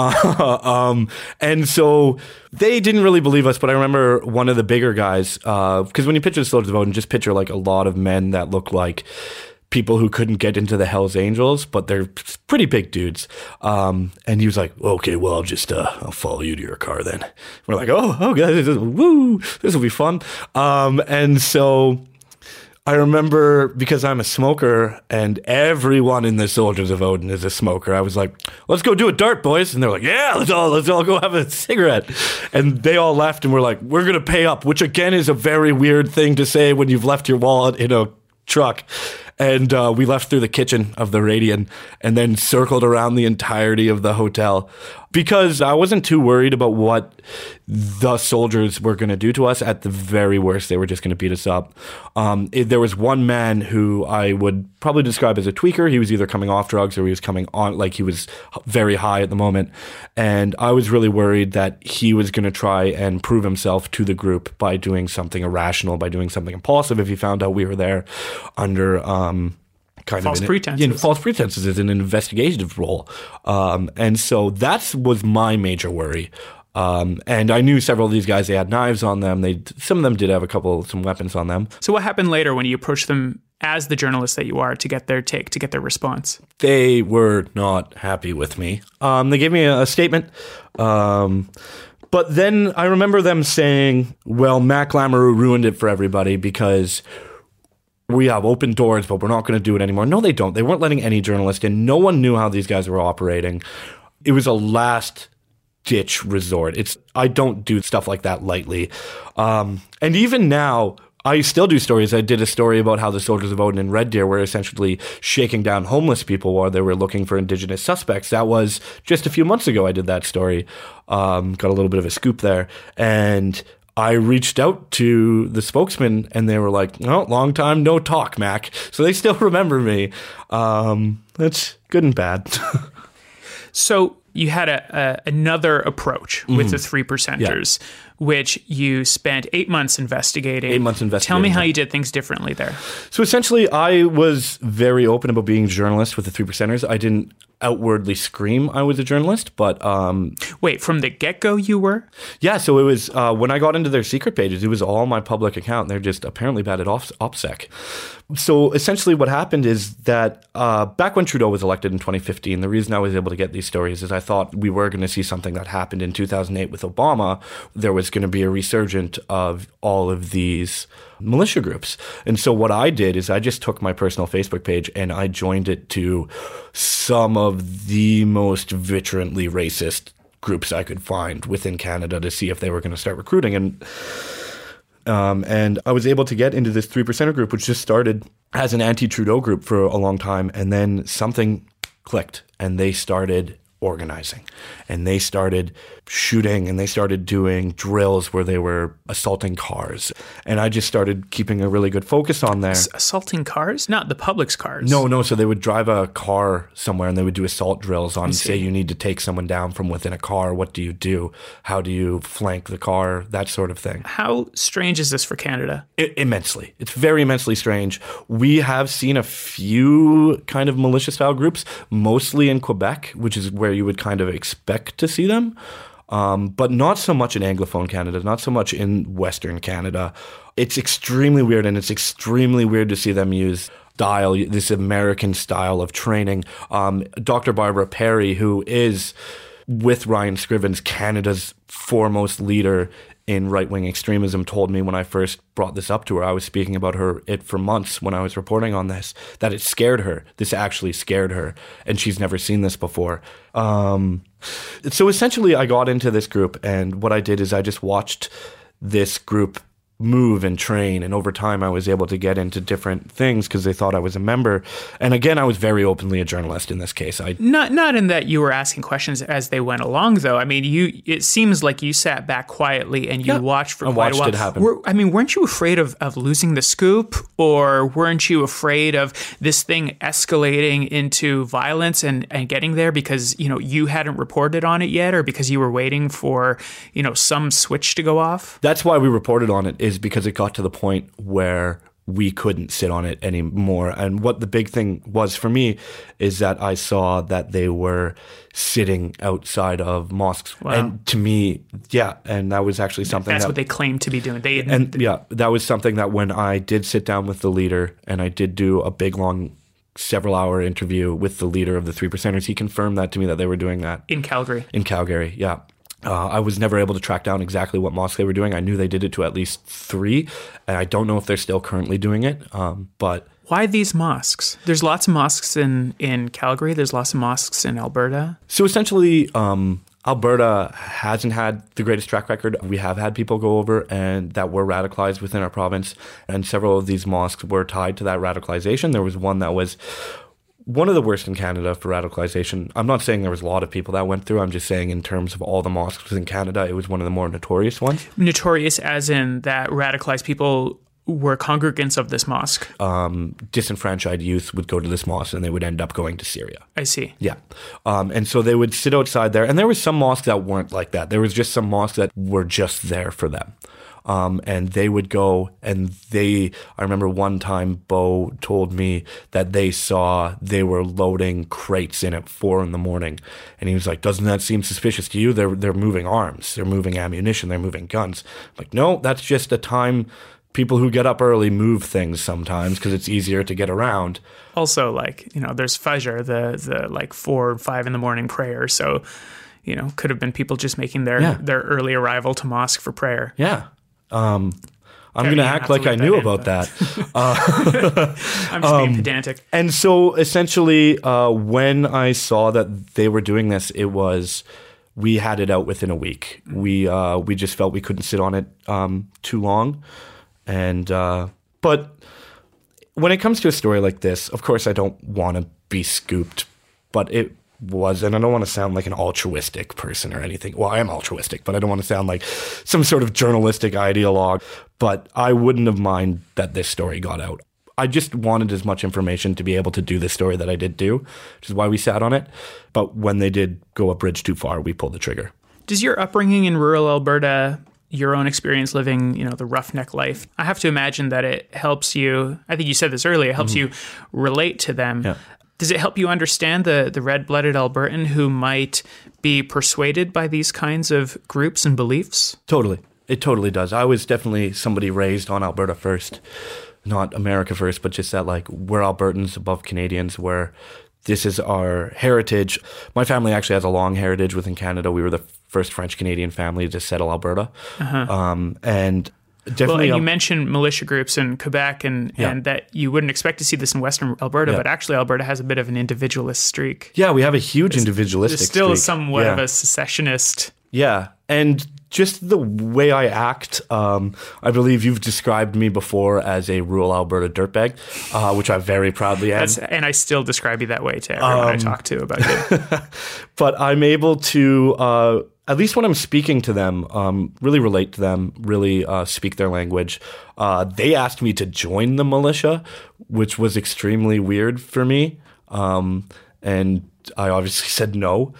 [SPEAKER 6] And so they didn't really believe us, but I remember one of the bigger guys, because when you picture the Soldiers of Odin, just picture like a lot of men that look like people who couldn't get into the Hells Angels, but they're pretty big dudes. And he was like, okay, well, I'll follow you to your car then. We're like, oh, guys, woo, this will be fun. And so I remember, because I'm a smoker and everyone in the Soldiers of Odin is a smoker, I was like, let's go do a dart, boys. And they're like, yeah, let's all go have a cigarette. And they all left and we're like, we're going to pay up, which again is a very weird thing to say when you've left your wallet in a truck. And we left through the kitchen of the Radian and then circled around the entirety of the hotel because I wasn't too worried about what the soldiers were going to do to us. At the very worst, they were just going to beat us up. There was one man who I would probably describe as a tweaker. He was either coming off drugs or he was coming on, like he was very high at the moment. And I was really worried that he was going to try and prove himself to the group by doing something irrational, by doing something impulsive if he found out we were there under
[SPEAKER 4] false pretenses.
[SPEAKER 6] False pretenses is an investigative role. And so that was my major worry. And I knew several of these guys, they had knives on them. Some of them did have some weapons on them.
[SPEAKER 4] So what happened later when you approached them as the journalist that you are to get their take, to get their response?
[SPEAKER 6] They were not happy with me. They gave me a statement. But then I remember them saying, well, Mac Lamoureux ruined it for everybody because we have open doors, but we're not going to do it anymore. No, they don't. They weren't letting any journalist in. No one knew how these guys were operating. It was a last-ditch resort. I don't do stuff like that lightly. And even now, I still do stories. I did a story about how the Soldiers of Odin and Red Deer were essentially shaking down homeless people while they were looking for indigenous suspects. That was just a few months ago I did that story. Got a little bit of a scoop there. And I reached out to the spokesman and they were like, no, long time, no talk, Mac. So they still remember me. That's good and bad.
[SPEAKER 4] So you had another approach with the 3%ers, which you spent 8 months investigating.
[SPEAKER 6] 8 months investigating.
[SPEAKER 4] Tell me how you did things differently there.
[SPEAKER 6] So essentially, I was very open about being a journalist with the 3%ers. I didn't outwardly scream I was a journalist, but
[SPEAKER 4] wait, from the get-go you were?
[SPEAKER 6] Yeah, so it was when I got into their secret pages, it was all my public account. They're just apparently bad at OPSEC. So essentially what happened is that back when Trudeau was elected in 2015, the reason I was able to get these stories is I thought we were going to see something that happened in 2008 with Obama. There was going to be a resurgence of all of these militia groups. And so what I did is I just took my personal Facebook page and I joined it to some of the most virulently racist groups I could find within Canada to see if they were going to start recruiting. And I was able to get into this 3%er group, which just started as an anti-Trudeau group for a long time. And then something clicked and they started organizing and they started shooting and they started doing drills where they were assaulting cars. And I just started keeping a really good focus on there.
[SPEAKER 4] Assaulting cars? Not the public's cars.
[SPEAKER 6] No. So they would drive a car somewhere and they would do assault drills on, say you need to take someone down from within a car. What do you do? How do you flank the car? That sort of thing.
[SPEAKER 4] How strange is this for Canada?
[SPEAKER 6] Immensely. It's very immensely strange. We have seen a few kind of militia-style groups, mostly in Quebec, which is where you would kind of expect to see them. But not so much in Anglophone Canada, not so much in Western Canada. It's extremely weird, and it's extremely weird to see them use this American style of training. Dr. Barbara Perry, who is, with Ryan Scrivens, Canada's foremost leader in right-wing extremism, told me when I first brought this up to her, I was speaking about it for months when I was reporting on this, that it scared her. This actually scared her, and she's never seen this before. So essentially, I got into this group, and what I did is I just watched this group move and train, and over time I was able to get into different things because they thought I was a member. And again, I was very openly a journalist in this case.
[SPEAKER 4] Not in that you were asking questions as they went along, though. I mean, it seems like you sat back quietly and you watched for quite a while.
[SPEAKER 6] It happen.
[SPEAKER 4] Weren't you afraid of losing the scoop, or weren't you afraid of this thing escalating into violence and getting there because you hadn't reported on it yet, or because you were waiting for some switch to go off?
[SPEAKER 6] That's why we reported on it, is because it got to the point where we couldn't sit on it anymore. And what the big thing was for me is that I saw that they were sitting outside of mosques.
[SPEAKER 4] Wow.
[SPEAKER 6] And to me, and that was actually something
[SPEAKER 4] That's what they claimed to be doing.
[SPEAKER 6] That was something that when I did sit down with the leader and I did do a big, long, several-hour interview with the leader of the 3%ers, he confirmed that to me, that they were doing that.
[SPEAKER 4] In Calgary?
[SPEAKER 6] In Calgary, yeah. I was never able to track down exactly what mosque they were doing. I knew they did it to at least 3, and I don't know if they're still currently doing it. But
[SPEAKER 4] why these mosques? There's lots of mosques in Calgary. There's lots of mosques in Alberta.
[SPEAKER 6] So essentially, Alberta hasn't had the greatest track record. We have had people go over and that were radicalized within our province, and several of these mosques were tied to that radicalization. There was one that was one of the worst in Canada for radicalization. I'm not saying there was a lot of people that went through. I'm just saying in terms of all the mosques in Canada, it was one of the more notorious ones.
[SPEAKER 4] Notorious as in that radicalized people were congregants of this mosque?
[SPEAKER 6] Disenfranchised youth would go to this mosque and they would end up going to Syria.
[SPEAKER 4] I see.
[SPEAKER 6] Yeah. And so they would sit outside there. And there was some mosques that weren't like that. There was just some mosques that were just there for them. And they would go and I remember one time Bo told me that they were loading crates in at 4 a.m. And he was like, doesn't that seem suspicious to you? They're moving arms, they're moving ammunition, they're moving guns. I'm like, no, that's just a time people who get up early move things sometimes because it's easier to get around.
[SPEAKER 4] Also, there's Fajr, the 4 or 5 a.m. prayer. So, could have been people just making their early arrival to mosque for prayer.
[SPEAKER 6] Yeah. I'm going to act like I knew about that.
[SPEAKER 4] I'm just being pedantic.
[SPEAKER 6] And so essentially, when I saw that they were doing this, we had it out within a week. We just felt we couldn't sit on it too long. And but when it comes to a story like this, of course, I don't want to be scooped, but it was, and I don't want to sound like an altruistic person or anything. Well, I am altruistic, but I don't want to sound like some sort of journalistic ideologue. But I wouldn't have minded that this story got out. I just wanted as much information to be able to do the story that I did do, which is why we sat on it. But when they did go a bridge too far, we pulled the trigger.
[SPEAKER 4] Does your upbringing in rural Alberta, your own experience living, the roughneck life, I have to imagine that it helps you, I think you said this earlier, it helps you relate to them.
[SPEAKER 6] Yeah.
[SPEAKER 4] Does it help you understand the red-blooded Albertan who might be persuaded by these kinds of groups and beliefs?
[SPEAKER 6] Totally. It totally does. I was definitely somebody raised on Alberta First. not America first, but just that like we're Albertans above Canadians, where this is our heritage. My family actually has a long heritage within Canada. We were the first French-Canadian family to settle Alberta. And definitely,
[SPEAKER 4] you mentioned militia groups in Quebec and that you wouldn't expect to see this in Western Alberta, but actually Alberta has a bit of an individualist streak.
[SPEAKER 6] Yeah, we have a huge individualistic
[SPEAKER 4] streak. There's still
[SPEAKER 6] streak.
[SPEAKER 4] somewhat of a secessionist.
[SPEAKER 6] Yeah, and just the way I act, I believe you've described me before as a rural Alberta dirtbag, which I very proudly am.
[SPEAKER 4] And I still describe you that way to everyone I talk to about you.
[SPEAKER 6] But I'm able to, at least when I'm speaking to them, really relate to them, really speak their language. They asked me to join the militia, which was extremely weird for me. And I obviously said no.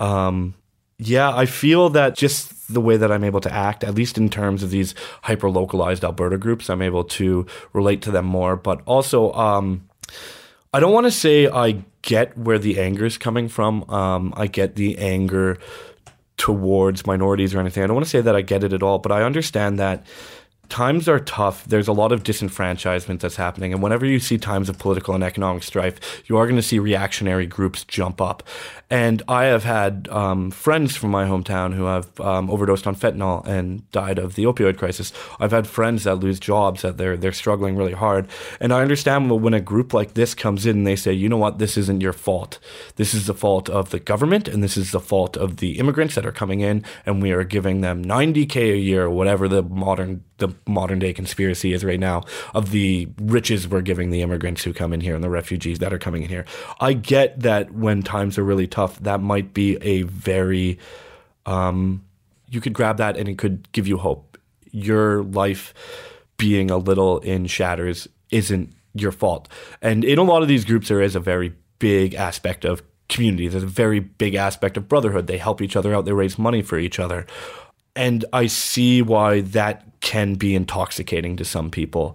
[SPEAKER 6] I feel that just the way that I'm able to act, at least in terms of these hyper-localized Alberta groups, I'm able to relate to them more. But also, I don't want to say I get where the anger is coming from. I get the anger towards minorities or anything. I don't want to say that I get it at all, but I understand that times are tough. There's a lot of disenfranchisement that's happening. And whenever you see times of political and economic strife, you are going to see reactionary groups jump up. And I have had friends from my hometown who have overdosed on fentanyl and died of the opioid crisis. I've had friends that lose jobs, that they're struggling really hard. And I understand when a group like this comes in and they say, you know what, this isn't your fault. This is the fault of the government, and this is the fault of the immigrants that are coming in, and we are giving them $90K a year, or whatever the modern day conspiracy is right now, of the riches we're giving the immigrants who come in here and the refugees that are coming in here. I get that when times are really tough, that might be a very, you could grab that and it could give you hope. Your life being a little in shatters isn't your fault. And in a lot of these groups, there is a very big aspect of community. There's a very big aspect of brotherhood. They help each other out. They raise money for each other. And I see why that can be intoxicating to some people.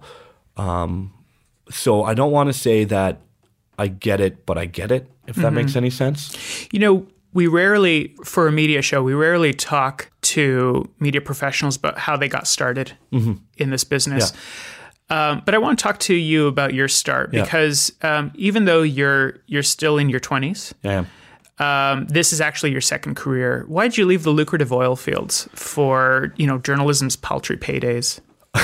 [SPEAKER 6] So I don't want to say that I get it, but I get it, if that makes any sense.
[SPEAKER 4] You know, we rarely, for a media show, we rarely talk to media professionals about how they got started in this business. Yeah. But I want to talk to you about your start because even though you're still in your 20s, this is actually your second career. Why did you leave the lucrative oil fields for, journalism's paltry paydays?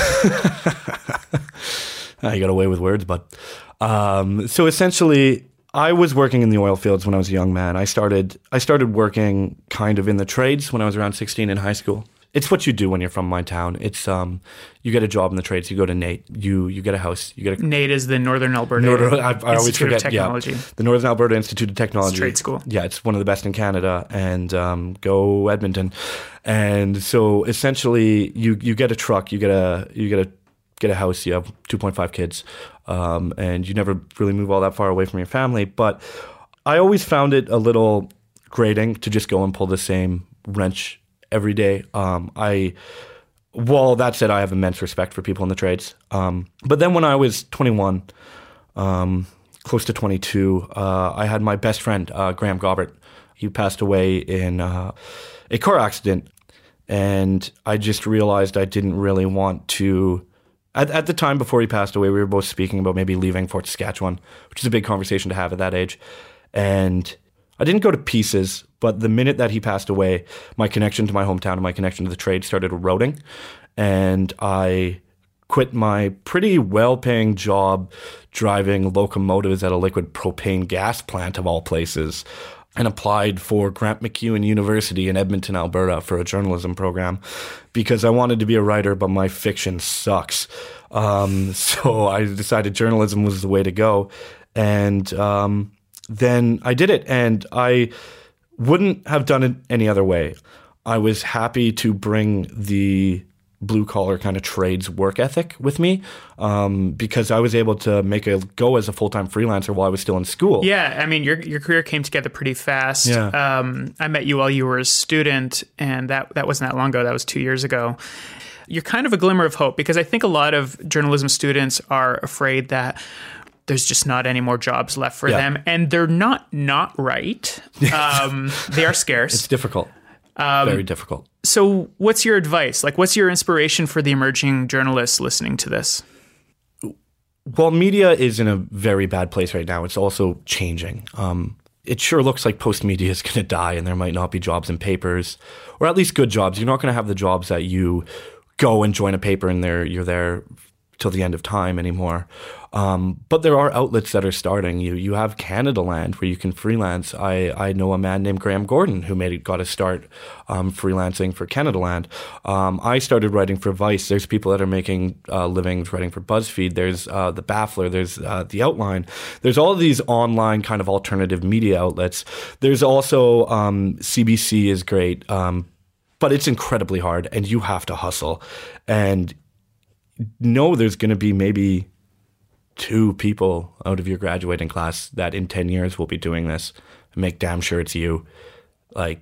[SPEAKER 6] You got away with words, but so essentially, I was working in the oil fields when I was a young man. I started working kind of in the trades when I was around 16 in high school. It's what you do when you're from my town. It's you get a job in the trades. You go to NATE. You get a house.
[SPEAKER 4] NATE is the Northern Alberta
[SPEAKER 6] I always forget.
[SPEAKER 4] Technology.
[SPEAKER 6] The Northern Alberta Institute of Technology.
[SPEAKER 4] It's a trade school.
[SPEAKER 6] Yeah, it's one of the best in Canada. And go Edmonton. And so essentially, you get a truck. You get a house. You have 2.5 kids, and you never really move all that far away from your family. But I always found it a little grating to just go and pull the same wrench every day. That said, I have immense respect for people in the trades. But then when I was 21, close to 22, I had my best friend, Graham Gobert. He passed away in a car accident. And I just realized I didn't really want to... At the time before he passed away, we were both speaking about maybe leaving Fort Saskatchewan, which is a big conversation to have at that age. And I didn't go to pieces, but the minute that he passed away, my connection to my hometown and my connection to the trade started eroding. And I quit my pretty well-paying job driving locomotives at a liquid propane gas plant of all places and applied for Grant MacEwan University in Edmonton, Alberta for a journalism program because I wanted to be a writer, but my fiction sucks. So I decided journalism was the way to go. And then I did it, and I wouldn't have done it any other way. I was happy to bring the blue-collar kind of trades work ethic with me because I was able to make a go as a full-time freelancer while I was still in school.
[SPEAKER 4] Yeah, I mean, your career came together pretty fast. Yeah. I met you while you were a student, and that wasn't that long ago. That was 2 years ago. You're kind of a glimmer of hope because I think a lot of journalism students are afraid that there's just not any more jobs left for them. And they're not right. They are scarce.
[SPEAKER 6] It's difficult. Very difficult.
[SPEAKER 4] So what's your advice? Like, what's your inspiration for the emerging journalists listening to this?
[SPEAKER 6] While media is in a very bad place right now, it's also changing. It sure looks like post-media is going to die and there might not be jobs in papers, or at least good jobs. You're not going to have the jobs that you go and join a paper and you're there till the end of time anymore. But there are outlets that are starting. You have Canadaland where you can freelance. I know a man named Graham Gordon who got a start freelancing for Canadaland. I started writing for Vice. There's people that are making livings writing for BuzzFeed. There's The Baffler. There's The Outline. There's all of these online kind of alternative media outlets. There's also CBC is great, but it's incredibly hard and you have to hustle. And there's going to be maybe 2 people out of your graduating class that in 10 years will be doing this. Make damn sure it's you. Like,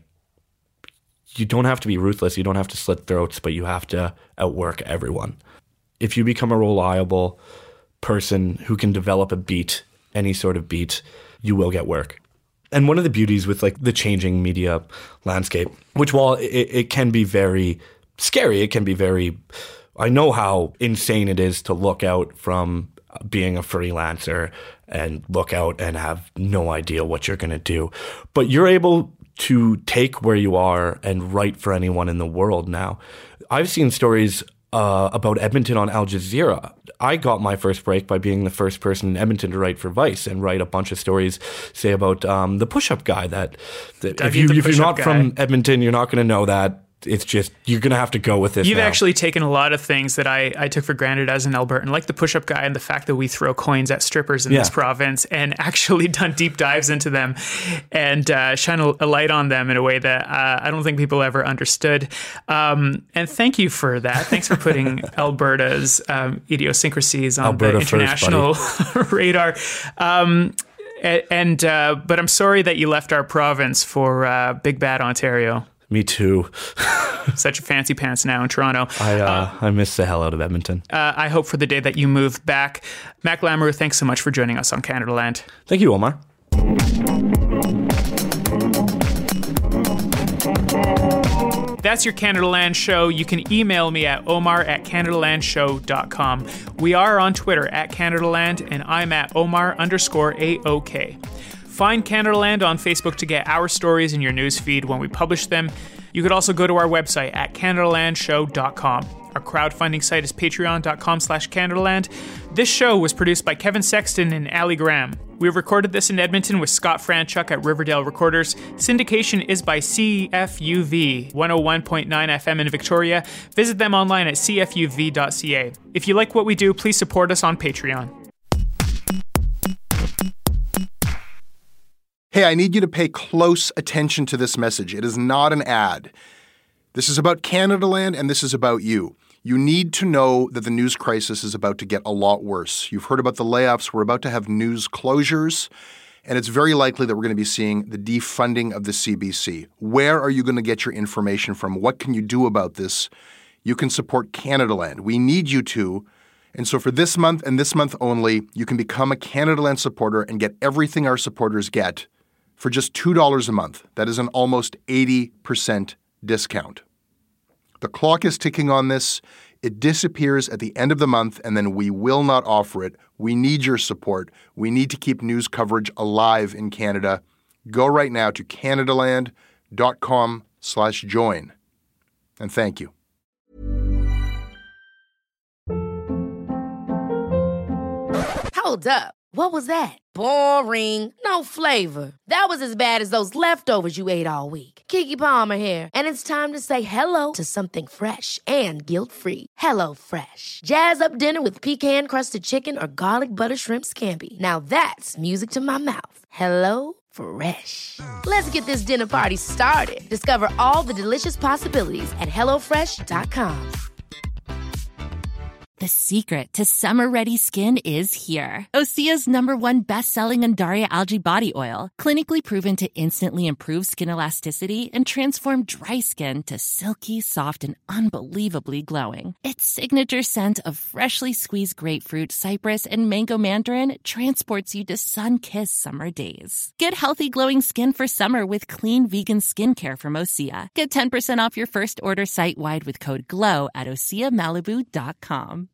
[SPEAKER 6] you don't have to be ruthless. You don't have to slit throats, but you have to outwork everyone. If you become a reliable person who can develop a beat, any sort of beat, you will get work. And one of the beauties with like the changing media landscape, which while it can be very scary, it can be very... I know how insane it is to look out from being a freelancer and look out and have no idea what you're going to do. But you're able to take where you are and write for anyone in the world now. I've seen stories about Edmonton on Al Jazeera. I got my first break by being the first person in Edmonton to write for Vice and write a bunch of stories, say about the push-up guy. That if you're not from Edmonton, you're not going to know that. It's just, you're going to have to go with this.
[SPEAKER 4] You've
[SPEAKER 6] now.
[SPEAKER 4] actually taken a lot of things that I took for granted as an Albertan, like the push-up guy and the fact that we throw coins at strippers in this province, and actually done deep dives into them and shine a light on them in a way that I don't think people ever understood. And thank you for that. Thanks for putting Alberta's idiosyncrasies on the international radar. But I'm sorry that you left our province for Big Bad Ontario.
[SPEAKER 6] Me too.
[SPEAKER 4] Such a fancy pants now in Toronto.
[SPEAKER 6] I miss the hell out of Edmonton.
[SPEAKER 4] I hope for the day that you move back. Mac Lamoureux, thanks so much for joining us on Canadaland.
[SPEAKER 6] Thank you, Omar.
[SPEAKER 4] That's your Canadaland show. You can email me at omar@canadalandshow.com. We are on Twitter @Canadaland, and I'm at Omar_AOK. Find Canadaland on Facebook to get our stories in your newsfeed when we publish them. You could also go to our website at CanadaLandShow.com. Our crowdfunding site is patreon.com/Canadaland. This show was produced by Kevin Sexton and Ali Graham. We recorded this in Edmonton with Scott Franchuk at Riverdale Recorders. Syndication is by CFUV 101.9 FM in Victoria. Visit them online at cfuv.ca. If you like what we do, please support us on Patreon.
[SPEAKER 3] Hey, I need you to pay close attention to this message. It is not an ad. This is about Canadaland, and this is about you. You need to know that the news crisis is about to get a lot worse. You've heard about the layoffs. We're about to have news closures, and it's very likely that we're going to be seeing the defunding of the CBC. Where are you going to get your information from? What can you do about this? You can support Canadaland. We need you to. And so for this month and this month only, you can become a Canadaland supporter and get everything our supporters get for just $2 a month. That is an almost 80% discount. The clock is ticking on this. It disappears at the end of the month, and then we will not offer it. We need your support. We need to keep news coverage alive in Canada. Go right now to canadaland.com/join. And thank you.
[SPEAKER 1] Hold up. What was that? Boring. No flavor. That was as bad as those leftovers you ate all week. Keke Palmer here. And it's time to say hello to something fresh and guilt-free. HelloFresh. Jazz up dinner with pecan-crusted chicken or garlic butter shrimp scampi. Now that's music to my mouth. HelloFresh. Let's get this dinner party started. Discover all the delicious possibilities at HelloFresh.com.
[SPEAKER 7] The secret to summer-ready skin is here. Osea's #1 best-selling Undaria Algae Body Oil, clinically proven to instantly improve skin elasticity and transform dry skin to silky, soft, and unbelievably glowing. Its signature scent of freshly squeezed grapefruit, cypress, and mango mandarin transports you to sun-kissed summer days. Get healthy, glowing skin for summer with clean vegan skincare from Osea. Get 10% off your first order site-wide with code GLOW at OseaMalibu.com.